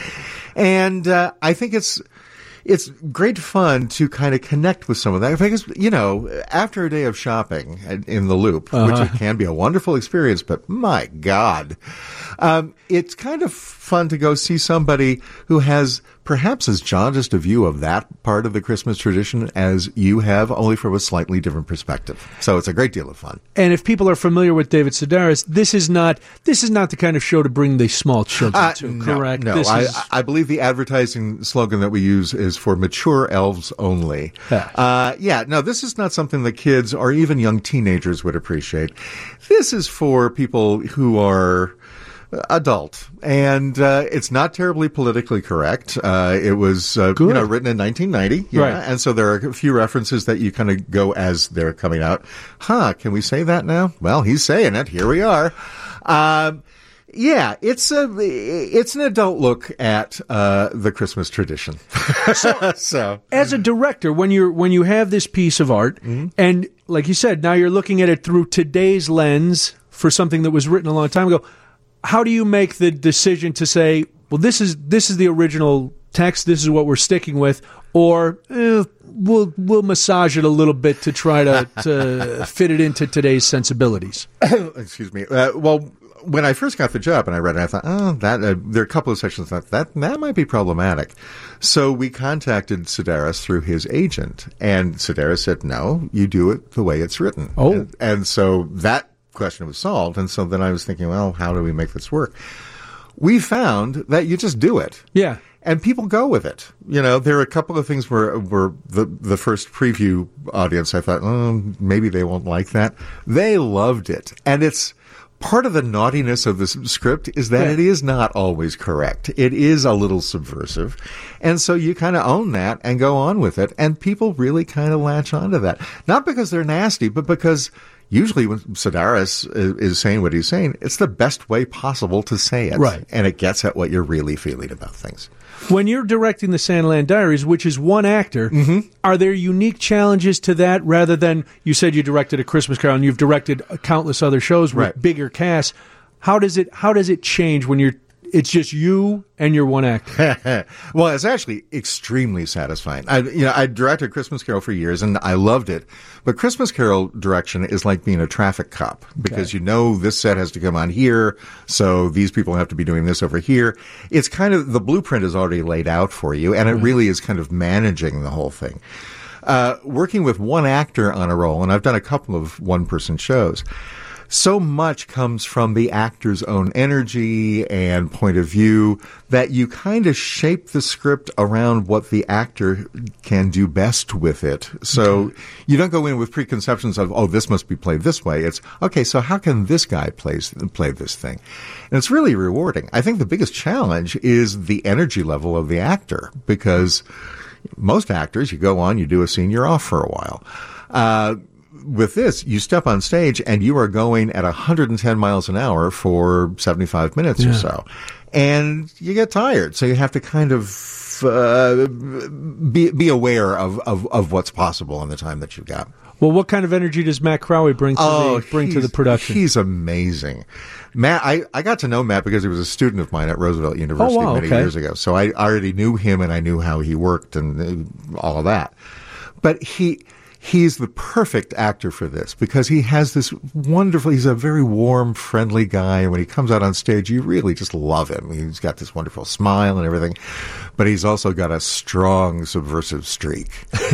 and uh, I think it's it's great fun to kind of connect with some of that. Because, you know, after a day of shopping in the Loop, Uh-huh. which it can be a wonderful experience, but my God, um, it's kind of fun to go see somebody who has perhaps as jaundiced a view of that part of the Christmas tradition as you have, only from a slightly different perspective. So it's a great deal of fun. And if people are familiar with David Sedaris, this is not this is not the kind of show to bring the small children Uh, to, no, correct? No, This I, is- I believe the advertising slogan that we use is for mature elves only. Uh, yeah, no, this is not something that kids or even young teenagers would appreciate. This is for people who are adult, and uh, it's not terribly politically correct. Uh, it was uh, you know written in nineteen ninety, yeah, Right. and so there are a few references that you kind of go as they're coming out. Huh? Can we say that now? Well, he's saying it. Here we are. Um, yeah, it's a it's an adult look at uh, the Christmas tradition. so, as a director, when you're when you have this piece of art, and like you said, now you're looking at it through today's lens for something that was written a long time ago. How do you make the decision to say, well, this is this is the original text, this is what we're sticking with, or eh, we'll we'll massage it a little bit to try to, to fit it into today's sensibilities? Excuse me. Uh, well, when I first got the job and I read it, I thought, oh, that uh, there are a couple of sections that that that might be problematic. So we contacted Sedaris through his agent, and Sedaris said, no, you do it the way it's written. Oh, and, and so that question was solved. And so then I was thinking, well, how do we make this work? We found that you just do it. Yeah. And people go with it. You know, there are a couple of things where, where the, the first preview audience, I thought, oh, maybe they won't like that. They loved it. And it's part of the naughtiness of this script is that Yeah. it is not always correct. It is a little subversive. And so you kind of own that and go on with it. And people really kind of latch onto that. Not because they're nasty, but because usually when Sedaris is, is saying what he's saying, it's the best way possible to say it. Right. And it gets at what you're really feeling about things. When you're directing the Santaland Diaries, which is one actor, are there unique challenges to that rather than, you said you directed A Christmas Carol and you've directed countless other shows with Right. bigger casts. How does it how does it change when you're it's just you and your one actor? Well, it's actually extremely satisfying. I, you know, I directed Christmas Carol for years, and I loved it. But Christmas Carol direction is like being a traffic cop because Okay. you know this set has to come on here, so these people have to be doing this over here. It's kind of the blueprint is already laid out for you, and it really is kind of managing the whole thing. Uh, working with one actor on a role, and I've done a couple of one-person shows. So much comes from the actor's own energy and point of view that you kind of shape the script around what the actor can do best with it. So you don't go in with preconceptions of, oh, this must be played this way. It's, okay, so how can this guy play, play this thing? And it's really rewarding. I think the biggest challenge is the energy level of the actor because most actors, you go on, you do a scene, you're off for a while. Uh, With this, you step on stage and you are going at one hundred ten miles an hour for seventy-five minutes Yeah. or so. And you get tired. So you have to kind of uh, be be aware of, of, of what's possible in the time that you've got. Well, what kind of energy does Matt Crowley bring to Oh, the bring to the he's- production? He's amazing. Matt, I, I got to know Matt because he was a student of mine at Roosevelt University Oh, wow, many okay. years ago. So I already knew him and I knew how he worked and uh, all of that. But he... He's the perfect actor for this because he has this wonderful, he's a very warm, friendly guy. And when he comes out on stage, you really just love him. He's got this wonderful smile and everything, but he's also got a strong subversive streak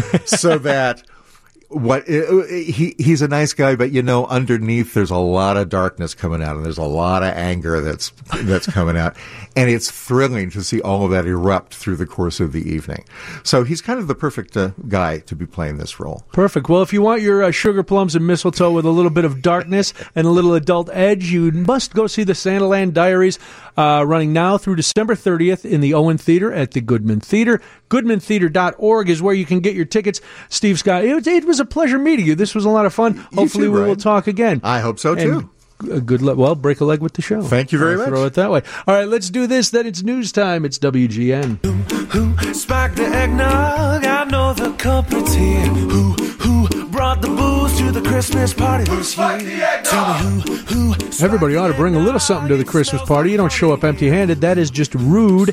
so that what he he's a nice guy, but you know, underneath there's a lot of darkness coming out and there's a lot of anger that's that's coming out, and it's thrilling to see all of that erupt through the course of the evening. So he's kind of the perfect uh, guy to be playing this role. Perfect. Well, if you want your uh, sugar plums and mistletoe with a little bit of darkness and a little adult edge, you must go see the Santaland Diaries, uh, running now through December thirtieth in the Owen Theater at the Goodman Theater. goodman theater dot org is where you can get your tickets. Steve Scott, it, it was a pleasure meeting you. This was a lot of fun. Hopefully too, we Brian. will talk again. I hope so, And too. g- Good luck. Well, break a leg with the show. Thank you very I'll much. Throw it that way. All right, let's do this. Then it's news time. It's W G N. Spike the eggnog, I know the culprit's here. Who, who brought the booze to the Christmas party this year? Tell me who, who. Everybody ought to bring a little something to the Christmas party. You don't show up empty-handed. That is just rude. Brought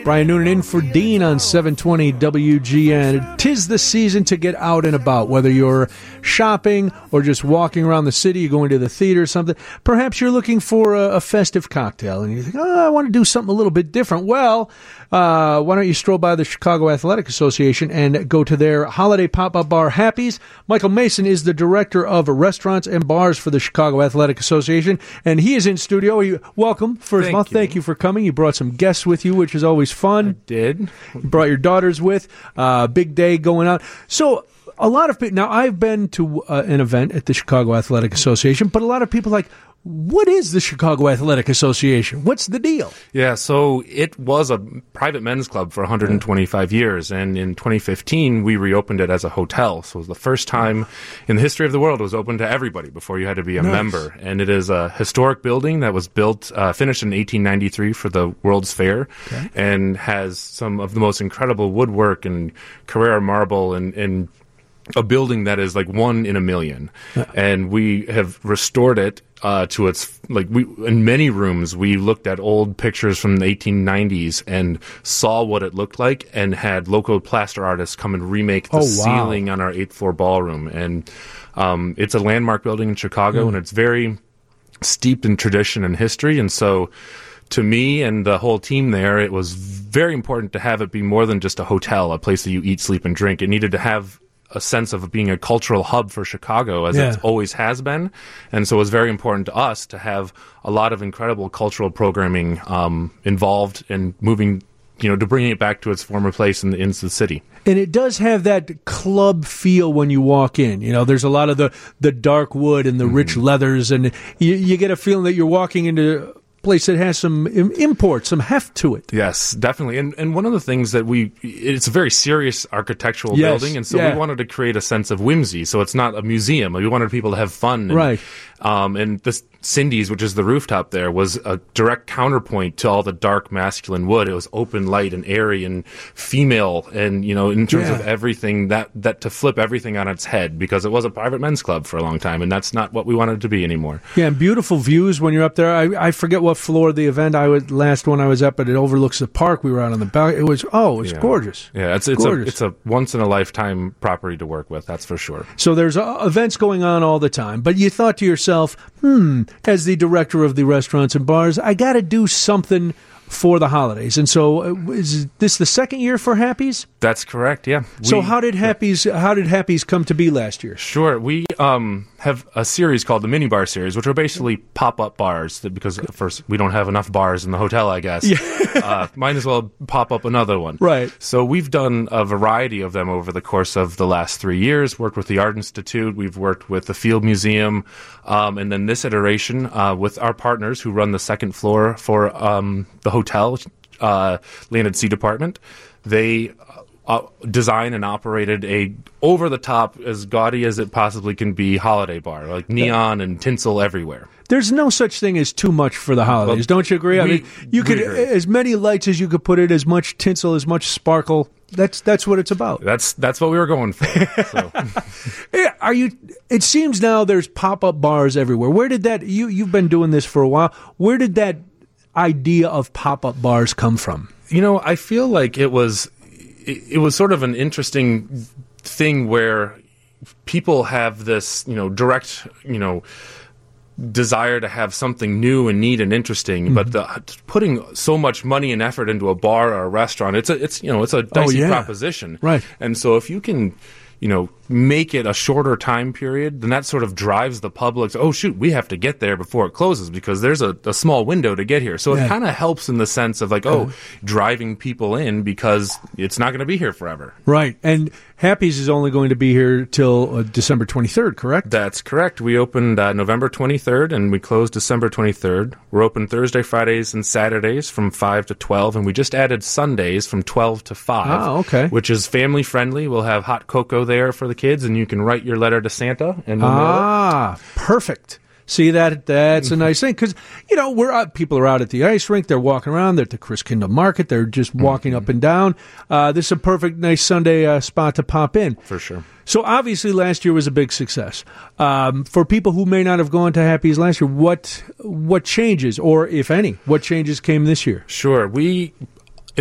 Brian Noonan in for Dean on seven twenty W G N. Tis the season to get out and about, whether you're shopping or just walking around the city, you're going to the theater or something. Perhaps you're looking for a, a festive cocktail, and you think, oh, I want to do something a little bit different. Well, uh, why don't you stroll by the Chicago Athletic Association and go to their holiday pop-up bar, Happy's. Michael Mason is the director of restaurants and bars for the Chicago Athletic Association, and he is in studio. He, welcome, first Thank of all. you. Thank you for coming. You brought some guests with you, which is always fun. I did. You brought your daughters with. Uh, big day going on. So a lot of people, now I've been to uh, an event at the Chicago Athletic Association, but a lot of people are like, what is the Chicago Athletic Association? What's the deal? Yeah, so it was a private men's club for one hundred twenty-five years, and in twenty fifteen, we reopened it as a hotel. So it was the first time in the history of the world it was open to everybody before you had to be a Nice. member. And it is a historic building that was built, uh, finished in eighteen ninety-three for the World's Fair, Okay. and has some of the most incredible woodwork and Carrara marble and, and a building that is like one in a million. And we have restored it uh, to its, like, we in many rooms, we looked at old pictures from the eighteen nineties and saw what it looked like and had local plaster artists come and remake the Oh, wow. ceiling on our eighth floor ballroom. And um, it's a landmark building in Chicago, Mm. and it's very steeped in tradition and history. And so to me and the whole team there, it was very important to have it be more than just a hotel, a place that you eat, sleep, and drink. It needed to have a sense of being a cultural hub for Chicago, as Yeah. it always has been. And so it was very important to us to have a lot of incredible cultural programming um, involved in moving, you know, to bringing it back to its former place in the, into the city. And it does have that club feel when you walk in. You know, there's a lot of the, the dark wood and the rich leathers, and you, you get a feeling that you're walking into place that has some im- import, some heft to it. Yes, definitely. And and one of the things that we, it's a very serious architectural Yes, building, and so yeah. we wanted to create a sense of whimsy. So it's not a museum. We wanted people to have fun. And, Right. Um, and this Cindy's, which is the rooftop there, was a direct counterpoint to all the dark masculine wood. It was open, light, and airy, and female, and, you know, in terms Yeah. of everything, that, that to flip everything on its head, because it was a private men's club for a long time, and that's not what we wanted to be anymore. Yeah, and beautiful views when you're up there. I, I forget what floor of the event I was last one I was at, but it overlooks the park. We were out on the balcony. It was oh, it's Yeah. gorgeous. Yeah, it's it's Gorgeous. a it's a once in a lifetime property to work with. That's for sure. So there's uh, events going on all the time, but you thought to yourself, hmm, as the director of the restaurants and bars, I got to do something for the holidays. And so uh, is this the second year for Happy's? That's correct. Yeah. So We- how did Happy's how did Happy's come to be last year? Sure. We um, have a series called the Mini Bar Series, which are basically pop-up bars, that, because at first we don't have enough bars in the hotel, I guess. uh, might as well pop up another one. Right. So we've done a variety of them over the course of the last three years, worked with the Art Institute, we've worked with the Field Museum, um, and then this iteration uh, with our partners who run the second floor for um, the hotel, uh, Land and Sea Department. They uh, designed and operated a over-the-top, as gaudy as it possibly can be, holiday bar, like neon and tinsel everywhere. There's no such thing as too much for the holidays. Well, Don't you agree? I we- mean, you we could agree. as many lights as you could put it, as much tinsel, as much sparkle. That's that's what it's about. That's that's what we were going for. So. Yeah, Are you? It seems now there's pop-up bars everywhere. Where did that? You you've been doing this for a while. Where did that idea of pop-up bars come from? You know, I feel like it was it, it was sort of an interesting thing where people have this, you know, direct, you know, desire to have something new and neat and interesting, Mm-hmm. but the, putting so much money and effort into a bar or a restaurant, it's a it's you know it's a dicey yeah. proposition, Right. And so if you can, you know, make it a shorter time period, then that sort of drives the public to, oh, shoot, we have to get there before it closes because there's a, a small window to get here. So Yeah. it kind of helps in the sense of like, oh, driving people in because it's not going to be here forever. Right. And Happy's is only going to be here till uh, December twenty-third, correct? That's correct. We opened uh, November twenty-third and we closed December twenty-third. We're open Thursday, Fridays, and Saturdays from five to twelve, and we just added Sundays from twelve to five. Oh, okay. Which is family friendly. We'll have hot cocoa there for the kids, and you can write your letter to Santa and we'll mail it. Ah, perfect. See, that that's a nice thing because, you know, we're out, people are out at the ice rink. They're walking around. They're at the Chris Kindle Market. They're just walking up and down. Uh, this is a perfect, nice Sunday uh, spot to pop in. For sure. So obviously last year was a big success. Um, for people who may not have gone to Happy's last year, what what changes, or if any, what changes came this year? Sure. We in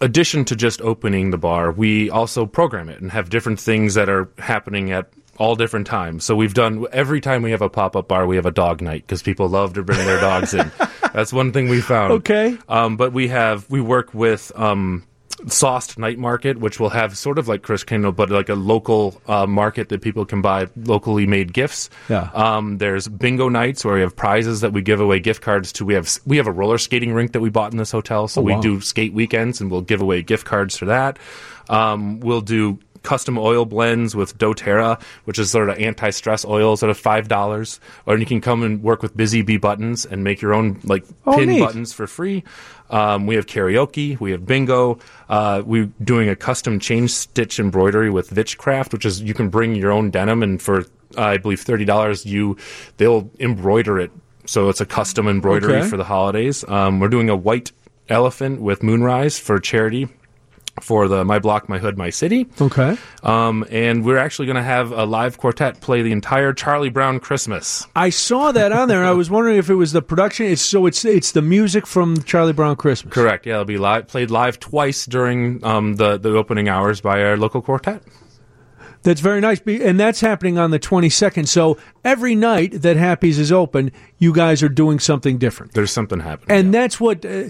addition to just opening the bar, we also program it and have different things that are happening at all different times. So we've done, every time we have a pop-up bar, we have a dog night because people love to bring their dogs in. That's one thing we found. Okay. Um, but we have, we work with um, Sauced Night Market, which will have sort of like Chris Kindle, but like a local uh, market that people can buy locally made gifts. Yeah. Um, there's bingo nights where we have prizes that we give away gift cards to. We have we have a roller skating rink that we bought in this hotel, so Oh, we wow. do skate weekends and we'll give away gift cards for that. Um, we'll do custom oil blends with doTERRA, which is sort of anti-stress oils at a five dollars. Or you can come and work with Busy Bee buttons and make your own like Oh, pin neat. buttons for free. Um, we have karaoke. We have bingo. Uh, we're doing a custom chain stitch embroidery with Vitchcraft, which is you can bring your own denim, and for uh, I believe thirty dollars, you they'll embroider it. So it's a custom embroidery Okay. for the holidays. Um, we're doing a white elephant with Moonrise for charity for the My Block, My Hood, My City. Okay. Um, and we're actually going to have a live quartet play the entire Charlie Brown Christmas. I saw that on there, and I was wondering if it was the production. It's, so it's it's the music from Charlie Brown Christmas. Correct. Yeah, it'll be live, played live twice during um, the, the opening hours by our local quartet. That's very nice, Be- and that's happening on the twenty-second. So every night that Happy's is open, you guys are doing something different. There's something happening. And that's what. Uh,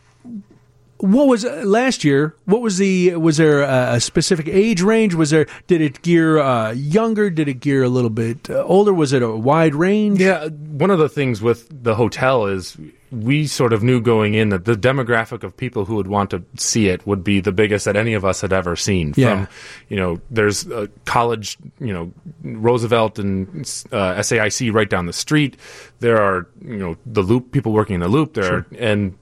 what was uh, last year? What was the? Was there a, a specific age range? Was there? Did it gear uh, younger? Did it gear a little bit uh, older? Was it a wide range? Yeah, one of the things with the hotel is we sort of knew going in that the demographic of people who would want to see it would be the biggest that any of us had ever seen. Yeah. From, you know, there's a college, you know, Roosevelt and uh, S A I C right down the street. There are, you know, the Loop, people working in the Loop there, Sure. and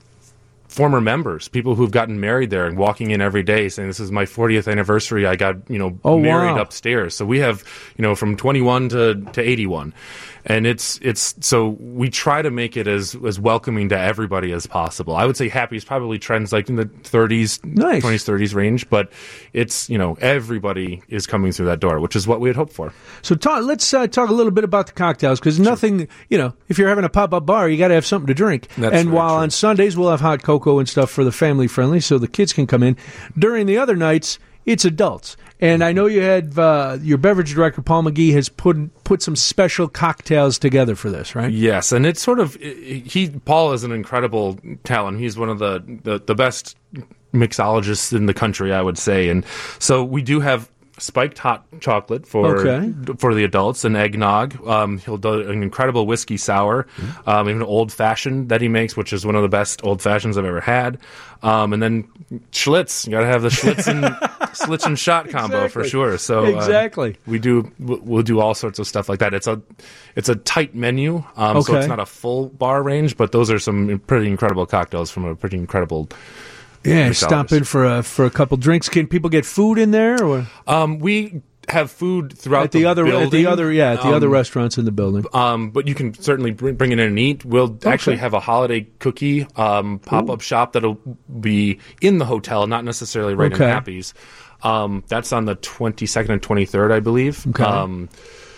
former members, people who've gotten married there and walking in every day saying, this is my fortieth anniversary. I got, you know, Oh, married wow. upstairs. So we have, you know, from twenty-one to, to eighty-one. And it's, it's, so we try to make it as, as welcoming to everybody as possible. I would say Happy's probably trends like in the thirties, Nice. twenties, thirties range, but it's, you know, everybody is coming through that door, which is what we had hoped for. So talk, let's uh, talk a little bit about the cocktails, because nothing, you know, if you're having a pop-up bar, you got to have something to drink. That's and very while true. on Sundays we'll have hot cocoa and stuff for the family friendly, so the kids can come in. During the other nights, it's adults. And I know you had uh, your beverage director Paul McGee has put put some special cocktails together for this, right? Yes, and it's sort of he. Paul is an incredible talent. He's one of the, the, the best mixologists in the country, I would say. And so we do have spiked hot chocolate for Okay. for the adults and eggnog. Um, he'll do an incredible whiskey sour, um, even an old fashioned that he makes, which is one of the best old fashions I've ever had. Um, and then Schlitz, you got to have the Schlitz and Schlitz and shot combo for Exactly. sure. So uh, Exactly. we do we'll do all sorts of stuff like that. It's a it's a tight menu, um, so Okay. it's not a full bar range, but those are some pretty incredible cocktails from a pretty incredible. Yeah, mixologist. stop in for a, for a couple drinks. Can people get food in there? Or? Um, we have food throughout At the, other, building. at the other, yeah, at the Um, other restaurants in the building. Um, but you can certainly bring, bring it in and eat. We'll actually have a holiday cookie um, pop-up shop that'll be in the hotel, not necessarily right Okay. in Happy's. Um, that's on the twenty-second and twenty-third, I believe. Okay. Um,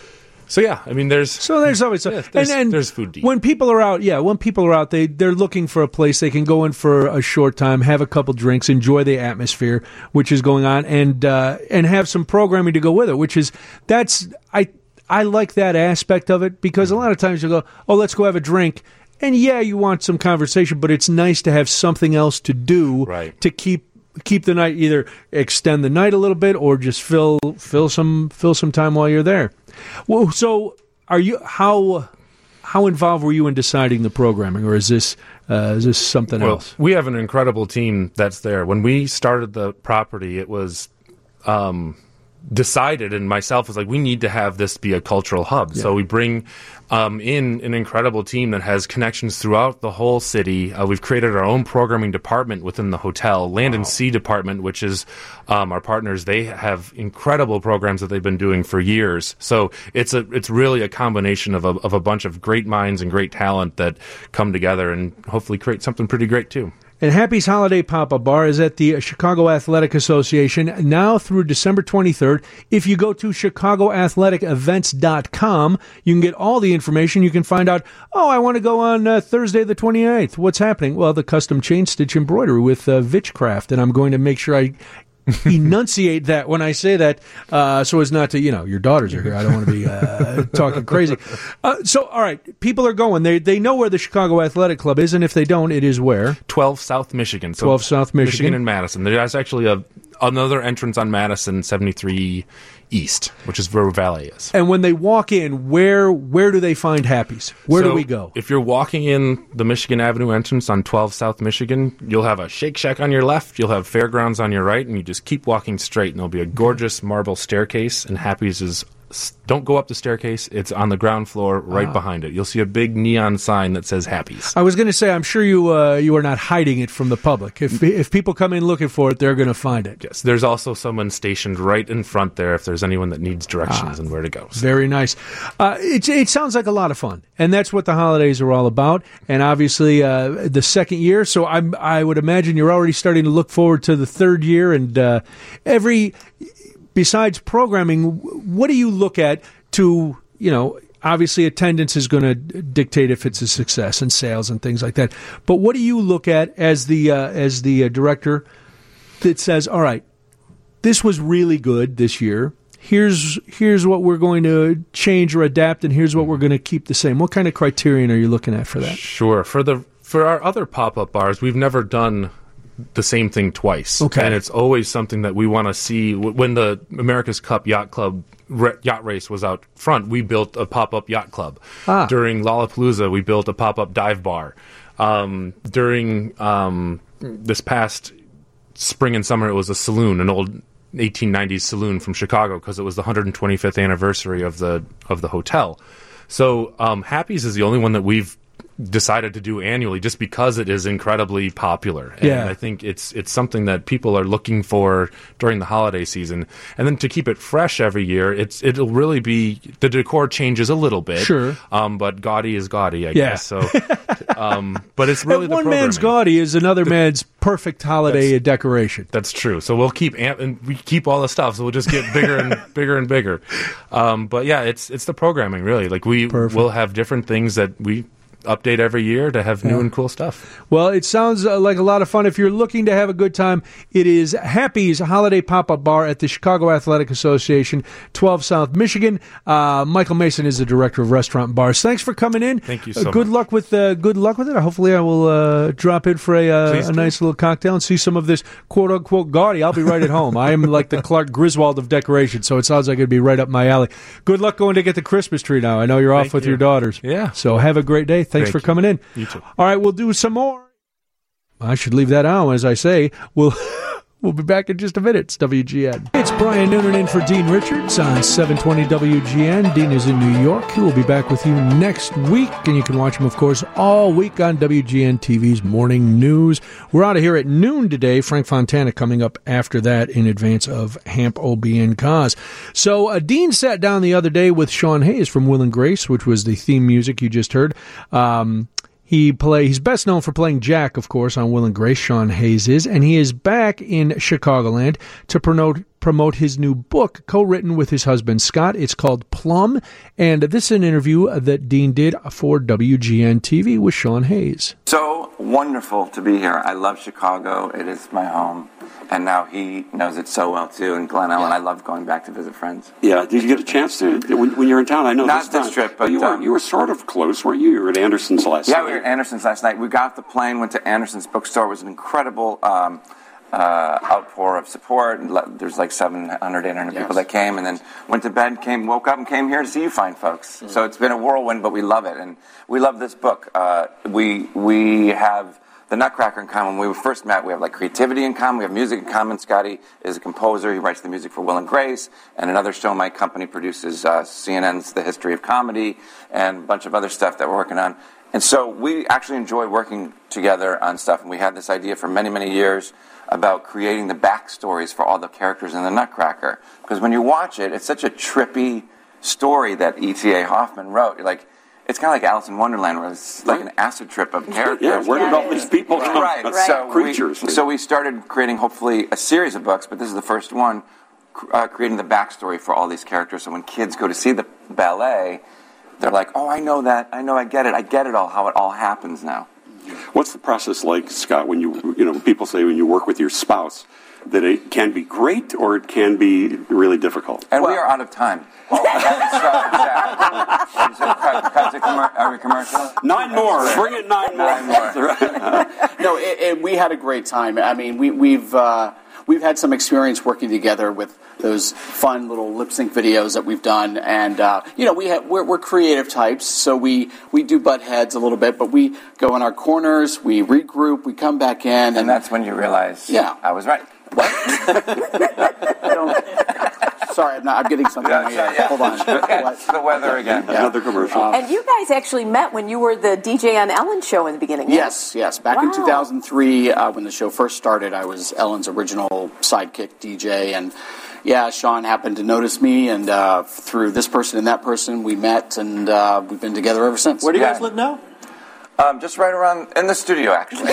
so yeah, I mean, there's So there's always yeah, there's, and, and there's food to eat. when people are out. Yeah, when people are out, they they're looking for a place they can go in for a short time, have a couple drinks, enjoy the atmosphere which is going on, and uh, and have some programming to go with it. Which is that's I I like that aspect of it, because a lot of times you go, oh, let's go have a drink. And yeah, you want some conversation, but it's nice to have something else to do Right. to keep keep the night, either extend the night a little bit or just fill fill some fill some time while you're there. Well, so are you how how involved were you in deciding the programming, or is this uh, is this something Well, else? we have an incredible team that's there. When we started the property, it was um, decided, and myself was like, we need to have this be a cultural hub. So we bring um, in an incredible team that has connections throughout the whole city. Uh, we've created our own programming department within the hotel, Land and Sea Department, which is um, our partners. They have incredible programs that they've been doing for years. So it's a it's really a combination of a, of a bunch of great minds and great talent that come together and hopefully create something pretty great too. And Happy's Holiday Pop-Up Bar is at the Chicago Athletic Association now through December twenty-third. If you go to chicago athletic events dot com, you can get all the information. You can find out, oh, I want to go on uh, Thursday the twenty-eighth. What's happening? Well, the custom chain stitch embroidery with uh, Vitchcraft, and I'm going to make sure I enunciate that when I say that, uh, so as not to, you know, your daughters are here. I don't want to be uh, talking crazy. Uh, so, all right, people are going. They they know where the Chicago Athletic Club is, and if they don't, it is where? twelve South Michigan. So twelve South Michigan. Michigan and Madison. There's actually a another entrance on Madison, seventy-three East, which is where Valet is. And when they walk in, where where do they find Happy's? Where so do we go? If you're walking in the Michigan Avenue entrance on twelve South Michigan, you'll have a Shake Shack on your left, you'll have Fairgrounds on your right, and you just keep walking straight, and there'll be a gorgeous marble staircase, and Happy's is... Don't go up the staircase. It's on the ground floor right Ah. behind it. You'll see a big neon sign that says Happy's. I was going to say, I'm sure you uh, you are not hiding it from the public. If if people come in looking for it, they're going to find it. Yes, there's also someone stationed right in front there if there's anyone that needs directions Ah. and where to go. So Very nice. Uh, it, it sounds like a lot of fun, and that's what the holidays are all about. And obviously, uh, the second year, so I'm, I would imagine you're already starting to look forward to the third year. And uh, every, besides programming, what do you look at to, you know, obviously attendance is going to dictate if it's a success and sales and things like that. But what do you look at as the uh, as the uh, director that says, all right, this was really good this year. Here's here's what we're going to change or adapt, and here's what we're going to keep the same. What kind of criterion are you looking at for that? Sure. For the for our other pop-up bars, we've never done the same thing twice. Okay. And it's always something that we want to see. When the America's Cup Yacht Club re- yacht race was out front, we built a pop-up yacht club. Ah. During Lollapalooza, we built a pop-up dive bar. Um, during um, this past spring and summer, it was a saloon, an old eighteen nineties saloon from Chicago, because it was the one hundred twenty-fifth anniversary of the of the hotel. So um, Happy's is the only one that we've decided to do annually, just because it is incredibly popular. And Yeah. I think it's it's something that people are looking for during the holiday season. And then to keep it fresh every year, it's it'll really be, the decor changes a little bit. Sure. Um, but gaudy is gaudy, I Yeah. guess. So, um, but it's really And the one programming. man's gaudy is another man's perfect holiday decoration. That's true. So we'll keep amp- and we keep all the stuff. So we'll just get bigger and bigger and bigger. Um, but yeah, it's it's the programming really. Like we will have different things that we update every year to have new Yeah. and cool stuff. Well, it sounds uh, like a lot of fun. If you're looking to have a good time, it is Happy's Holiday Pop-Up Bar at the Chicago Athletic Association, twelve South Michigan. Uh, Michael Mason is the director of restaurant and bars. Thanks for coming in. Thank you Uh, so good much. luck with uh, good luck with it. Hopefully, I will uh, drop in for a, uh, Please a do. nice little cocktail and see some of this quote unquote gaudy. I'll be right at home. I am like the Clark Griswold of decoration, so it sounds like it'd be right up my alley. Good luck going to get the Christmas tree now. I know you're off Thank with you. your daughters. Yeah. So have a great day. Thanks Thank for you. coming in. You too. All right, we'll do some more. I should leave that on, as I say. We'll we'll be back in just a minute. It's W G N. It's Brian Noonan in for Dean Richards on seven twenty W G N. Dean is in New York. He will be back with you next week, and you can watch him, of course, all week on W G N T V's Morning News. We're out of here at noon today. Frank Fontana coming up after that in advance of Hamp O B N Cause. So uh, Dean sat down the other day with Sean Hayes from Will and Grace, which was the theme music you just heard. Um... He play. He's best known for playing Jack, of course, on Will and Grace. Sean Hayes is, and he is back in Chicagoland to promote promote his new book, co-written with his husband Scott. It's called Plum, and this is an interview that Dean did for W G N T V with Sean Hayes. So wonderful to be here. I love Chicago. It is my home. And now he knows it so well, too. And Glen Ellen, I love going back to visit friends. Yeah, did you get a chance to, when, when you're in town? I know Not this, this time. trip, but, you, were, um, you were sort of close, weren't you? You were at Anderson's last Yeah, night. we were at Anderson's last night. We got off the plane, went to Anderson's bookstore. It was an incredible um, uh, outpour of support. And le- There's like seven hundred, eight hundred Yes. people that came, and then went to bed, came, woke up, and came here to see you fine folks. Mm-hmm. So it's been a whirlwind, but we love it. And we love this book. Uh, we we have the Nutcracker in common. When we first met, we have like creativity in common. We have music in common. Scotty is a composer. He writes the music for Will and Grace. And another show my company produces, uh, C N N's The History of Comedy, and a bunch of other stuff that we're working on. And so we actually enjoy working together on stuff. And we had this idea for many, many years about creating the backstories for all the characters in the Nutcracker. Because when you watch it, it's such a trippy story that E T A Hoffman wrote. You're like, it's kind of like Alice in Wonderland, where it's like an acid trip of characters. Yeah, where did all these people come right, from? Right. So Creatures. We, so we started creating, hopefully, a series of books, but this is the first one, uh, creating the backstory for all these characters. So when kids go to see the ballet, they're like, oh, I know that. I know I get it. I get it all, how it all happens now. What's the process like, Scott, when you, you know, people say when you work with your spouse, that it can be great or it can be really difficult? And well, we are out of time. Oh, cut the commer- are we commercial? Nine more. Bring it nine more. Nine more. No, it, it, we had a great time. I mean, we, we've uh, we've had some experience working together with those fun little lip sync videos that we've done, and uh, you know, we have, we're, we're creative types, so we, we do butt heads a little bit, but we go in our corners, we regroup, we come back in, and, and that's when you realize, yeah, I was right. What? Sorry, I'm not. I'm getting something. Yeah, in my yeah, ear. yeah. Hold on. It's the weather again. Yeah. Another commercial. Um, And you guys actually met when you were the D J on Ellen's show in the beginning. Yes, yes. Back wow. in two thousand three, uh, when the show first started, I was Ellen's original sidekick D J, and yeah, Sean happened to notice me, and uh, through this person and that person, we met, and uh, we've been together ever since. Where do you Yeah. guys live now? Um, just right around in the studio, actually.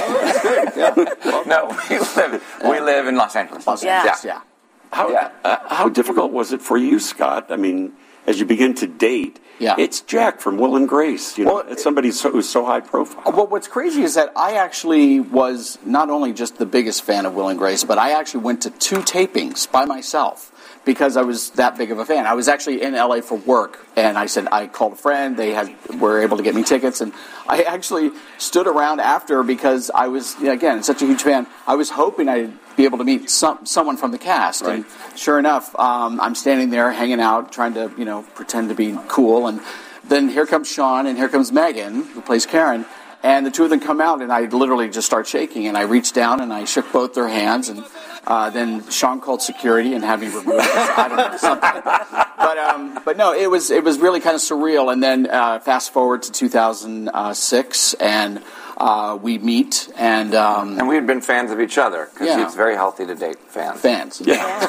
No, we live we live in Los Angeles. Los Yeah. Angeles, yeah. How, Yeah. uh, how difficult was it for you, Scott? I mean, as you begin to date, Yeah. it's Jack from Will and Grace. You know, Well, it's somebody so, who's so high profile. Well, what's crazy is that I actually was not only just the biggest fan of Will and Grace, but I actually went to two tapings by myself because I was that big of a fan. I was actually in L A for work, and I said I called a friend. They had were able to get me tickets, and I actually stood around after because I was, you know, again, such a huge fan. I was hoping I'd be able to meet some someone from the cast, Right. and sure enough, um, I'm standing there hanging out, trying to, you know, pretend to be cool, and then here comes Sean, and here comes Megan, who plays Karen. And the two of them come out, and I literally just start shaking. And I reached down, and I shook both their hands. And uh, then Sean called security and had me removed. I don't know, something. But um, but no, it was it was really kind of surreal. And then uh, fast forward to two thousand six, and uh, we meet, and um, And we had been fans of each other because Yeah. it's very healthy to date fans. fans. Yeah.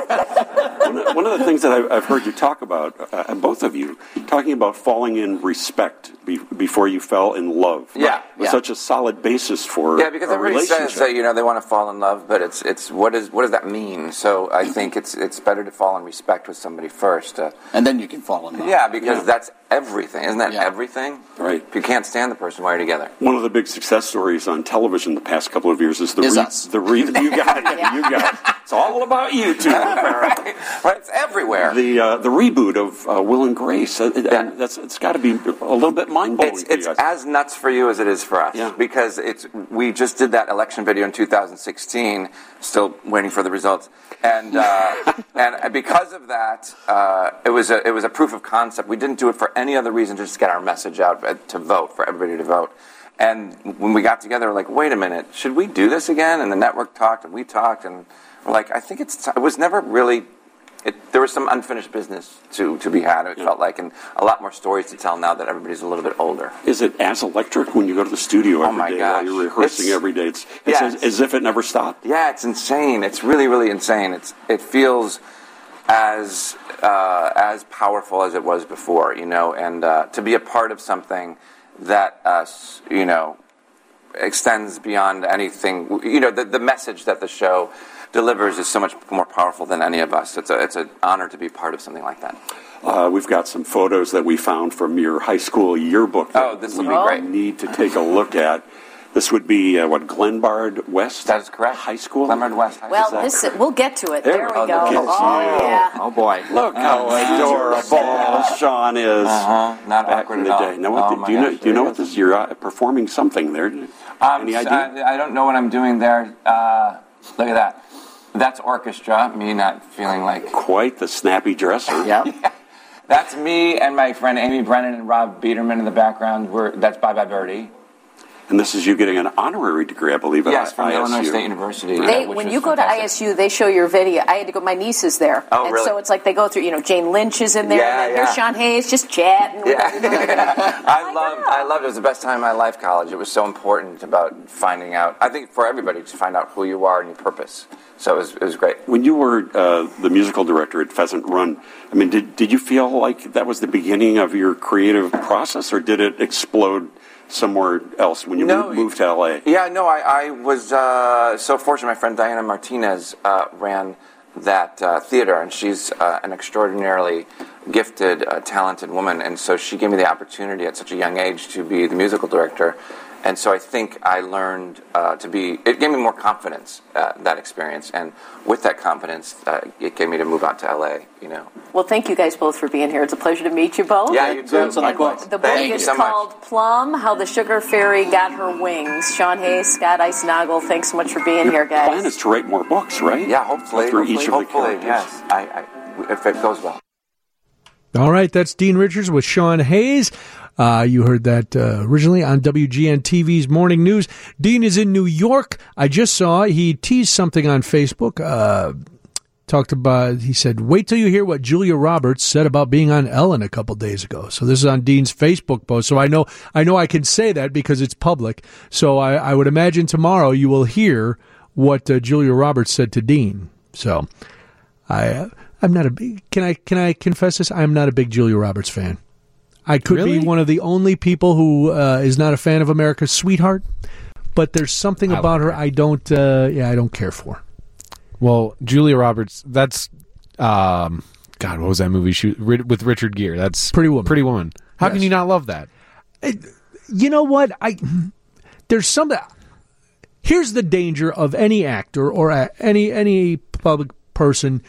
one, of, one of the things that I've, I've heard you talk about, uh, both of you, talking about falling in respect be, before you fell in love. Yeah. Was Yeah. such a solid basis for Yeah, because a everybody relationship. says that, you know, they want to fall in love, but it's it's what is what does that mean? So I think it's it's better to fall in respect with somebody first. Uh, and then you can fall in love. yeah, because Yeah. that's everything, isn't that Yeah. everything? Right. If you can't stand the person, why are you together? One of the big success stories on television the past couple of years is the Is re- us. the re- you got it, you got it. It's all about you two. right? Right? It's everywhere. The uh, the reboot of uh, Will and Grace, uh, it, Yeah. that's it's got to be a little bit mind blowing. It's, it's as nuts for you as it is for us. Yeah. Because it's we just did that election video in two thousand sixteen, still waiting for the results, and uh, and because of that, uh, it was a it was a proof of concept. We didn't do it for any other reason, just to get our message out uh, to vote for everybody to vote. And when we got together, we're like, wait a minute, should we do this again? And the network talked, and we talked, and we're like, I think it's t- it was never really. It, there was some unfinished business to, to be had, it felt like, and a lot more stories to tell now that everybody's a little bit older. Is it as electric when you go to the studio every Oh my day gosh. while you're rehearsing It's- every day? It's, it's Yeah. as, as if it never stopped. Yeah, it's insane. It's really, really insane. It's it feels as uh, as powerful as it was before, you know, and uh, to be a part of something that, uh, s- you know, extends beyond anything, you know, the, the message that the show delivers is so much more powerful than any of us. It's a, it's an honor to be part of something like that. Uh, we've got some photos that we found from your high school yearbook. That Oh, this will we be great. need to take a look at. This would be, uh, what, Glenbard West? That is correct. High School? Glenbard West High Well, Is that this correct? we'll get to it. There There, we we go. go. Look at Oh, you. yeah. Oh, boy. Look how adorable Sean is. Uh-huh. Not Back awkward in the at all. day. Now, what, Oh, do my you know? gosh, Do you know there what he this? You're uh, performing something there. Um, Any idea? I, I don't know what I'm doing there. Uh, look at that. That's orchestra, me not feeling like... Quite the snappy dresser. Yeah. That's me and my friend Amy Brennan and Rob Biederman in the background. We're, that's Bye Bye Birdie. And this is you getting an honorary degree, I believe, at Yes, from I S U. Illinois State University. They, which when was you go fantastic. to I S U, they show your video. I had to go. My niece is there, Oh, and really? so it's like they go through. You know, Jane Lynch is in there. Yeah, and then yeah. Here's Sean Hayes just chatting. Yeah, I loved. I loved. It was the best time of my life. College. It was so important about finding out. I think for everybody to find out who you are and your purpose. So it was. It was great. When you were uh, the musical director at Pheasant Run, I mean, did did you feel like that was the beginning of your creative process, or did it explode somewhere else when you No, moved, moved to L A? Yeah, no, I, I was uh, so fortunate. My friend Diana Martinez uh, ran that uh, theater, and she's uh, an extraordinarily gifted, uh, talented woman, and so she gave me the opportunity at such a young age to be the musical director. And so I think I learned uh, to be, it gave me more confidence, uh, that experience. And with that confidence, uh, it gave me to move out to L A, you know. Well, thank you guys both for being here. It's a pleasure to meet you both. Yeah, you too. And Likewise. The book Thank you is so much. called Plum, How the Sugar Fairy Got Her Wings. Sean Hayes, Scott Eisnagel, thanks so much for being here, guys. The plan is to write more books, right? Yeah, hopefully. Through hopefully, each of hopefully, the characters. yes. I, I, if it goes well. All right, that's Dean Richards with Sean Hayes. Uh, you heard that uh, originally on W G N T V's Morning News. Dean is in New York. I just saw he teased something on Facebook. Uh, talked about, he said, wait till you hear what Julia Roberts said about being on Ellen a couple days ago. So this is on Dean's Facebook post. So I know I know I can say that because it's public. So I, I would imagine tomorrow you will hear what uh, Julia Roberts said to Dean. So I, uh, I'm not a big, can I, can I confess this? I'm not a big Julia Roberts fan. I could Really? be one of the only people who uh, is not a fan of America's Sweetheart, but there's something I about like her I don't, uh, yeah, I don't care for. Well, Julia Roberts, that's, um, God, what was that movie she, with Richard Gere? That's Pretty Woman. Pretty Woman. How Yes. can you not love that? You know what? I there's some. Here's the danger of any actor or a, any any public person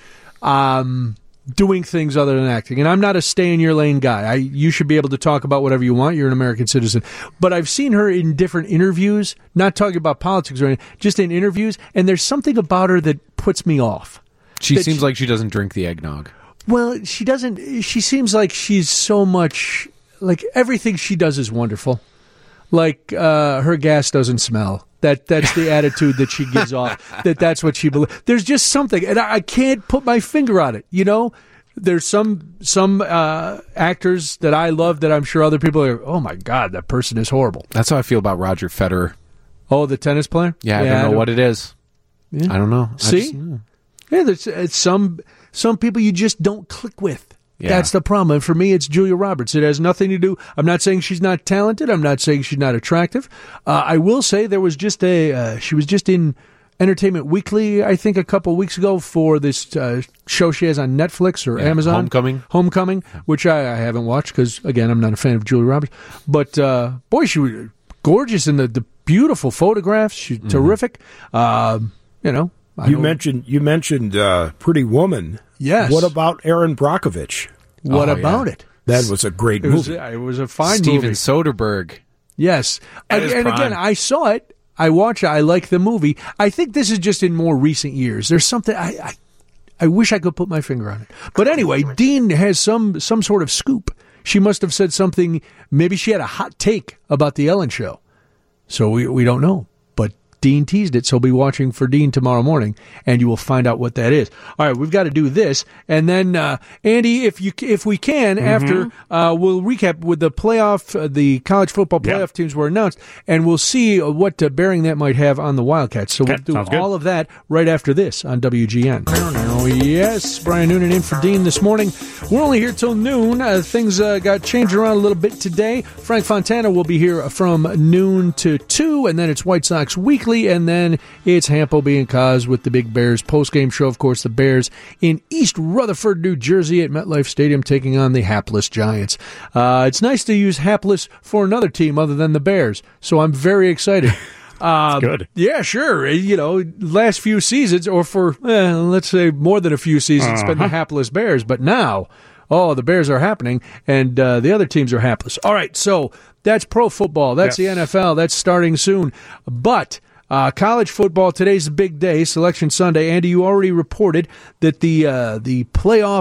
um, doing things other than acting. And I'm not a stay in your lane guy. I you should be able to talk about whatever you want. You're an American citizen. But I've seen her in different interviews, not talking about politics or anything, just in interviews. And there's something about her that puts me off. She That seems she- like she doesn't drink the eggnog. Well, she doesn't. She seems like she's so much like everything she does is wonderful. Like uh, her gas doesn't smell. That that's the attitude that she gives off. That that's what she believes. There's just something, and I, I can't put my finger on it. You know, there's some some uh, actors that I love that I'm sure other people are. Oh my God, that person is horrible. That's how I feel about Roger Federer. Oh, the tennis player. Yeah, I don't know what it is. Yeah. I don't know. I See, just- yeah. yeah, there's it's some some people you just don't click with. Yeah. That's the problem. And for me, it's Julia Roberts. It has nothing to do. I'm not saying she's not talented. I'm not saying she's not attractive. Uh, I will say there was just a. Uh, she was just in Entertainment Weekly, I think, a couple weeks ago for this uh, show she has on Netflix or Yeah, Amazon. Homecoming. Homecoming, which I, I haven't watched because again, I'm not a fan of Julia Roberts. But uh, boy, she was gorgeous in the, the beautiful photographs. She's Mm-hmm. terrific. Um, you know. I You don't- mentioned you mentioned uh, Pretty Woman. Yes. What about Aaron Brockovich? What Oh, about yeah. it? That was a great It was, movie. it was a fine Steven movie. Soderbergh. Yes. At And, his and prime. again, I saw it. I watched it. I like the movie. I think this is just in more recent years. There's something I, I I wish I could put my finger on it. But anyway, Dean has some some sort of scoop. She must have said something. Maybe she had a hot take about the Ellen Show. So we we don't know. But Dean teased it, so be watching for Dean tomorrow morning, and you will find out what that is. All right, we've got to do this, and then uh, Andy, if you if we can, Mm-hmm. after uh, we'll recap with the playoff, uh, the college football playoff Yep. teams were announced, and we'll see uh, what uh, bearing that might have on the Wildcats. So we'll Okay, do sounds good. all of that right after this on W G N. Oh yes, Brian Noonan in for Dean this morning. We're only here till noon. Uh, things uh, got changed around a little bit today. Frank Fontana will be here from noon to two, and then it's White Sox Weekly, and then it's Hampo being Cause with the Big Bears postgame show. Of course, the Bears in East Rutherford, New Jersey at MetLife Stadium taking on the hapless Giants. Uh, it's nice to use hapless for another team other than the Bears, so I'm very excited. Uh, good. Yeah, sure. You know, last few seasons, or for, eh, let's say, more than a few seasons, it's been the hapless Bears. But now, oh, the Bears are happening, and uh, the other teams are hapless. All right, so that's pro football. That's Yes. the N F L. That's starting soon. But uh, college football, today's a big day, Selection Sunday. Andy, you already reported that the uh, the playoff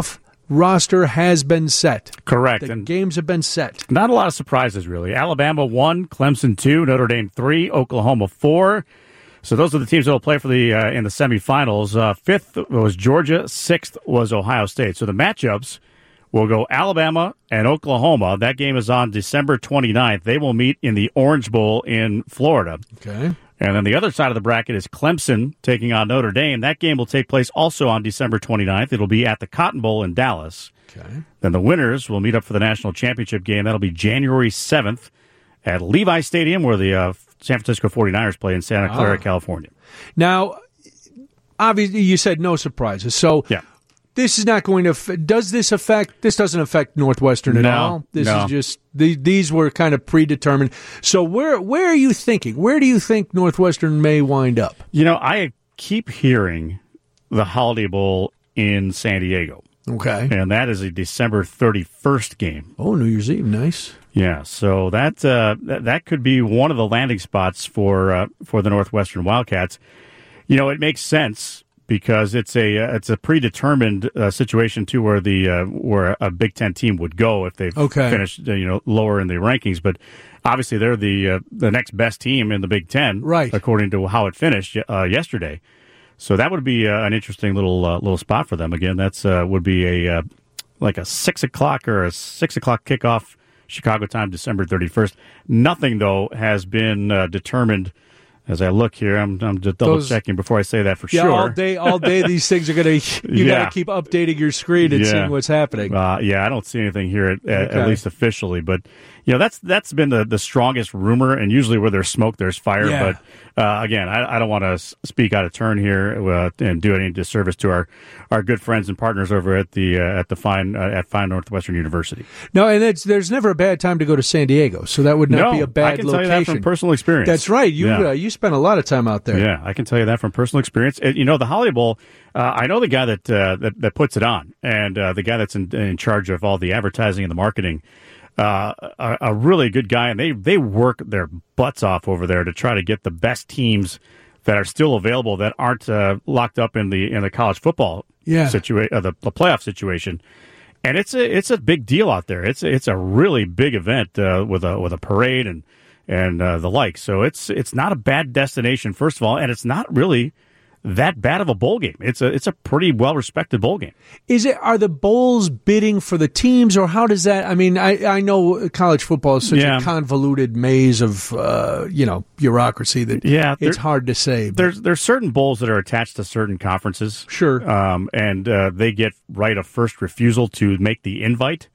roster has been set. Correct. The and games have been set. Not a lot of surprises, really. Alabama one, Clemson two, Notre Dame three, Oklahoma four. So those are the teams that will play for the uh, in the semifinals. Uh, fifth was Georgia. Sixth was Ohio State. So the matchups will go Alabama and Oklahoma. That game is on December twenty-ninth. They will meet in the Orange Bowl in Florida. Okay. And then the other side of the bracket is Clemson taking on Notre Dame. That game will take place also on December twenty-ninth. It'll be at the Cotton Bowl in Dallas. Okay. Then the winners will meet up for the national championship game. That'll be January seventh at Levi Stadium, where the uh, San Francisco forty-niners play in Santa Clara, Oh. California. Now, obviously, you said no surprises. So yeah. this is not going to. Aff- does this affect? This doesn't affect Northwestern at No, all. This no. is just the, these were kind of predetermined. So where where are you thinking? Where do you think Northwestern may wind up? You know, I keep hearing the Holiday Bowl in San Diego. Okay. And that is a December thirty-first game. Oh, New Year's Eve, nice. Yeah, so that uh, that, that could be one of the landing spots for uh, for the Northwestern Wildcats. You know, it makes sense because it's a uh, it's a predetermined uh, situation too, where the uh, where a Big Ten team would go if they've Okay. finished uh, you know lower in the rankings. But obviously, they're the uh, the next best team in the Big Ten, right? According to how it finished uh, yesterday. So that would be uh, an interesting little uh, little spot for them. Again, that's uh, would be a uh, like a six o'clock or a six o'clock kickoff Chicago time, December thirty-first. Nothing though has been uh, determined. As I look here, I'm, I'm just double Those- checking before I say that for Yeah, sure. all day, all day. These things are gonna. You Yeah. got to keep updating your screen and Yeah. seeing what's happening. Uh, yeah, I don't see anything here at, at, Okay. at least officially, but you know that's that's been the, the strongest rumor, and usually where there's smoke, there's fire. Yeah. But uh, again, I, I don't want to speak out of turn here uh, and do any disservice to our, our good friends and partners over at the uh, at the fine uh, at Fine Northwestern University. No, and it's, there's never a bad time to go to San Diego, so that would not No, be a bad I can location. tell you that from personal experience. That's right. You Yeah. uh, you spent a lot of time out there. Yeah, I can tell you that from personal experience. It, you know, the Holiday Bowl, uh, I know the guy that, uh, that that puts it on, and uh, the guy that's in, in charge of all the advertising and the marketing, uh, a, a really good guy, and they, they work their butts off over there to try to get the best teams that are still available that aren't uh, locked up in the in the college football Yeah. situa- uh, the, the playoff situation. And it's a it's a big deal out there. It's a, it's a really big event uh, with a with a parade and and uh, the like. So it's it's not a bad destination, first of all, and it's not really that bad of a bowl game. It's a it's a pretty well respected bowl game. Is it? Are the bowls bidding for the teams, or how does that? I mean, I, I know college football is such Yeah. a convoluted maze of uh, you know bureaucracy that Yeah, it's there- hard to say. but- There's there's certain bowls that are attached to certain conferences. Sure. Um, and uh, they get right of first refusal to make the invite.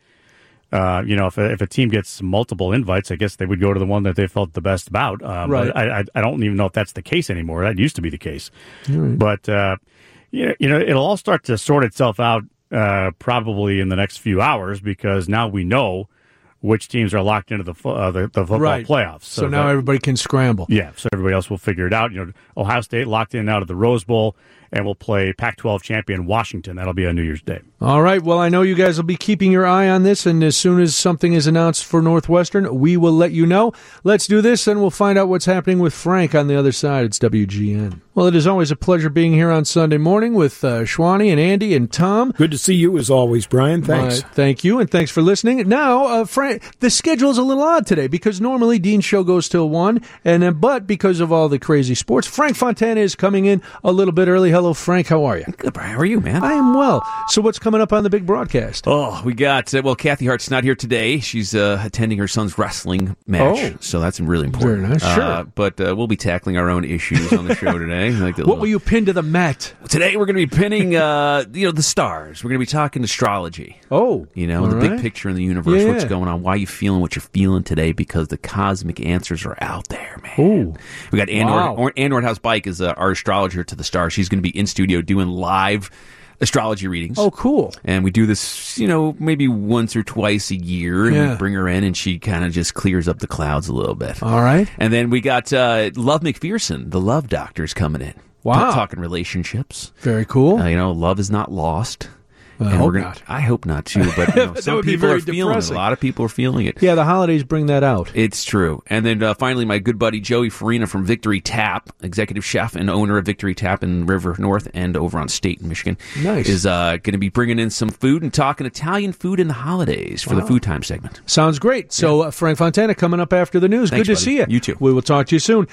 Uh, you know, if a, if a team gets multiple invites, I guess they would go to the one that they felt the best about. Um, Right. But I, I, I don't even know if that's the case anymore. That used to be the case. All right. But, uh, you know, you know, it'll all start to sort itself out uh, probably in the next few hours because now we know which teams are locked into the fo- uh, the, the football Right. playoffs. So, now that- everybody can scramble. yeah, so everybody else will figure it out. You know, Ohio State locked in and out of the Rose Bowl, and will play Pac twelve champion Washington. That'll be on New Year's Day. All right. Well, I know you guys will be keeping your eye on this, and as soon as something is announced for Northwestern, we will let you know. Let's do this, and we'll find out what's happening with Frank on the other side. It's W G N. Well, it is always a pleasure being here on Sunday morning with uh, Schwani and Andy and Tom. Good to see you as always, Brian. Thanks. Uh, thank you, and thanks for listening. Now, uh, Frank, the schedule is a little odd today because normally Dean's show goes till one, and uh, but because of all the crazy sports, Frank Fontana is coming in a little bit early. Hello, Frank. How are you? Good, Brian. How are you, man? I am well. So, what's coming up on the big broadcast? Oh, we got, uh, well, Kathy Hart's not here today. She's uh, attending her son's wrestling match. Oh. So that's really important. Very nice. Uh, Sure. But uh, we'll be tackling our own issues on the show today. Like the What will you pin to the mat? Today we're going to be pinning, uh, you know, the stars. We're going to be talking astrology. Oh, You know, all the right. big picture in the universe, Yeah. what's going on, why you feeling what you're feeling today, because the cosmic answers are out there, man. Ooh. We got Ann Wow. Nord, Ann Nordhaus Bike is uh, our astrologer to the stars. She's going to be in studio doing live astrology readings. Oh, cool. And we do this, you know, maybe once or twice a year. And Yeah. we bring her in, and she kind of just clears up the clouds a little bit. All right. And then we got uh, Love McPherson, the love doctor's coming in. Wow. Talking relationships. Very cool. Uh, you know, love is not lost. I And hope we're gonna, not. I hope not too, but you know, That some would be people very are feeling depressing. it. A lot of people are feeling it. Yeah, the holidays bring that out. It's true. And then uh, finally, my good buddy Joey Farina from Victory Tap, executive chef and owner of Victory Tap in River North and over on State in Michigan, Nice. is uh, going to be bringing in some food and talking Italian food in the holidays for Wow. the Food Time segment. Sounds great. So, uh, Frank Fontana coming up after the news. Thanks, Good to buddy. see you. You too. We will talk to you soon.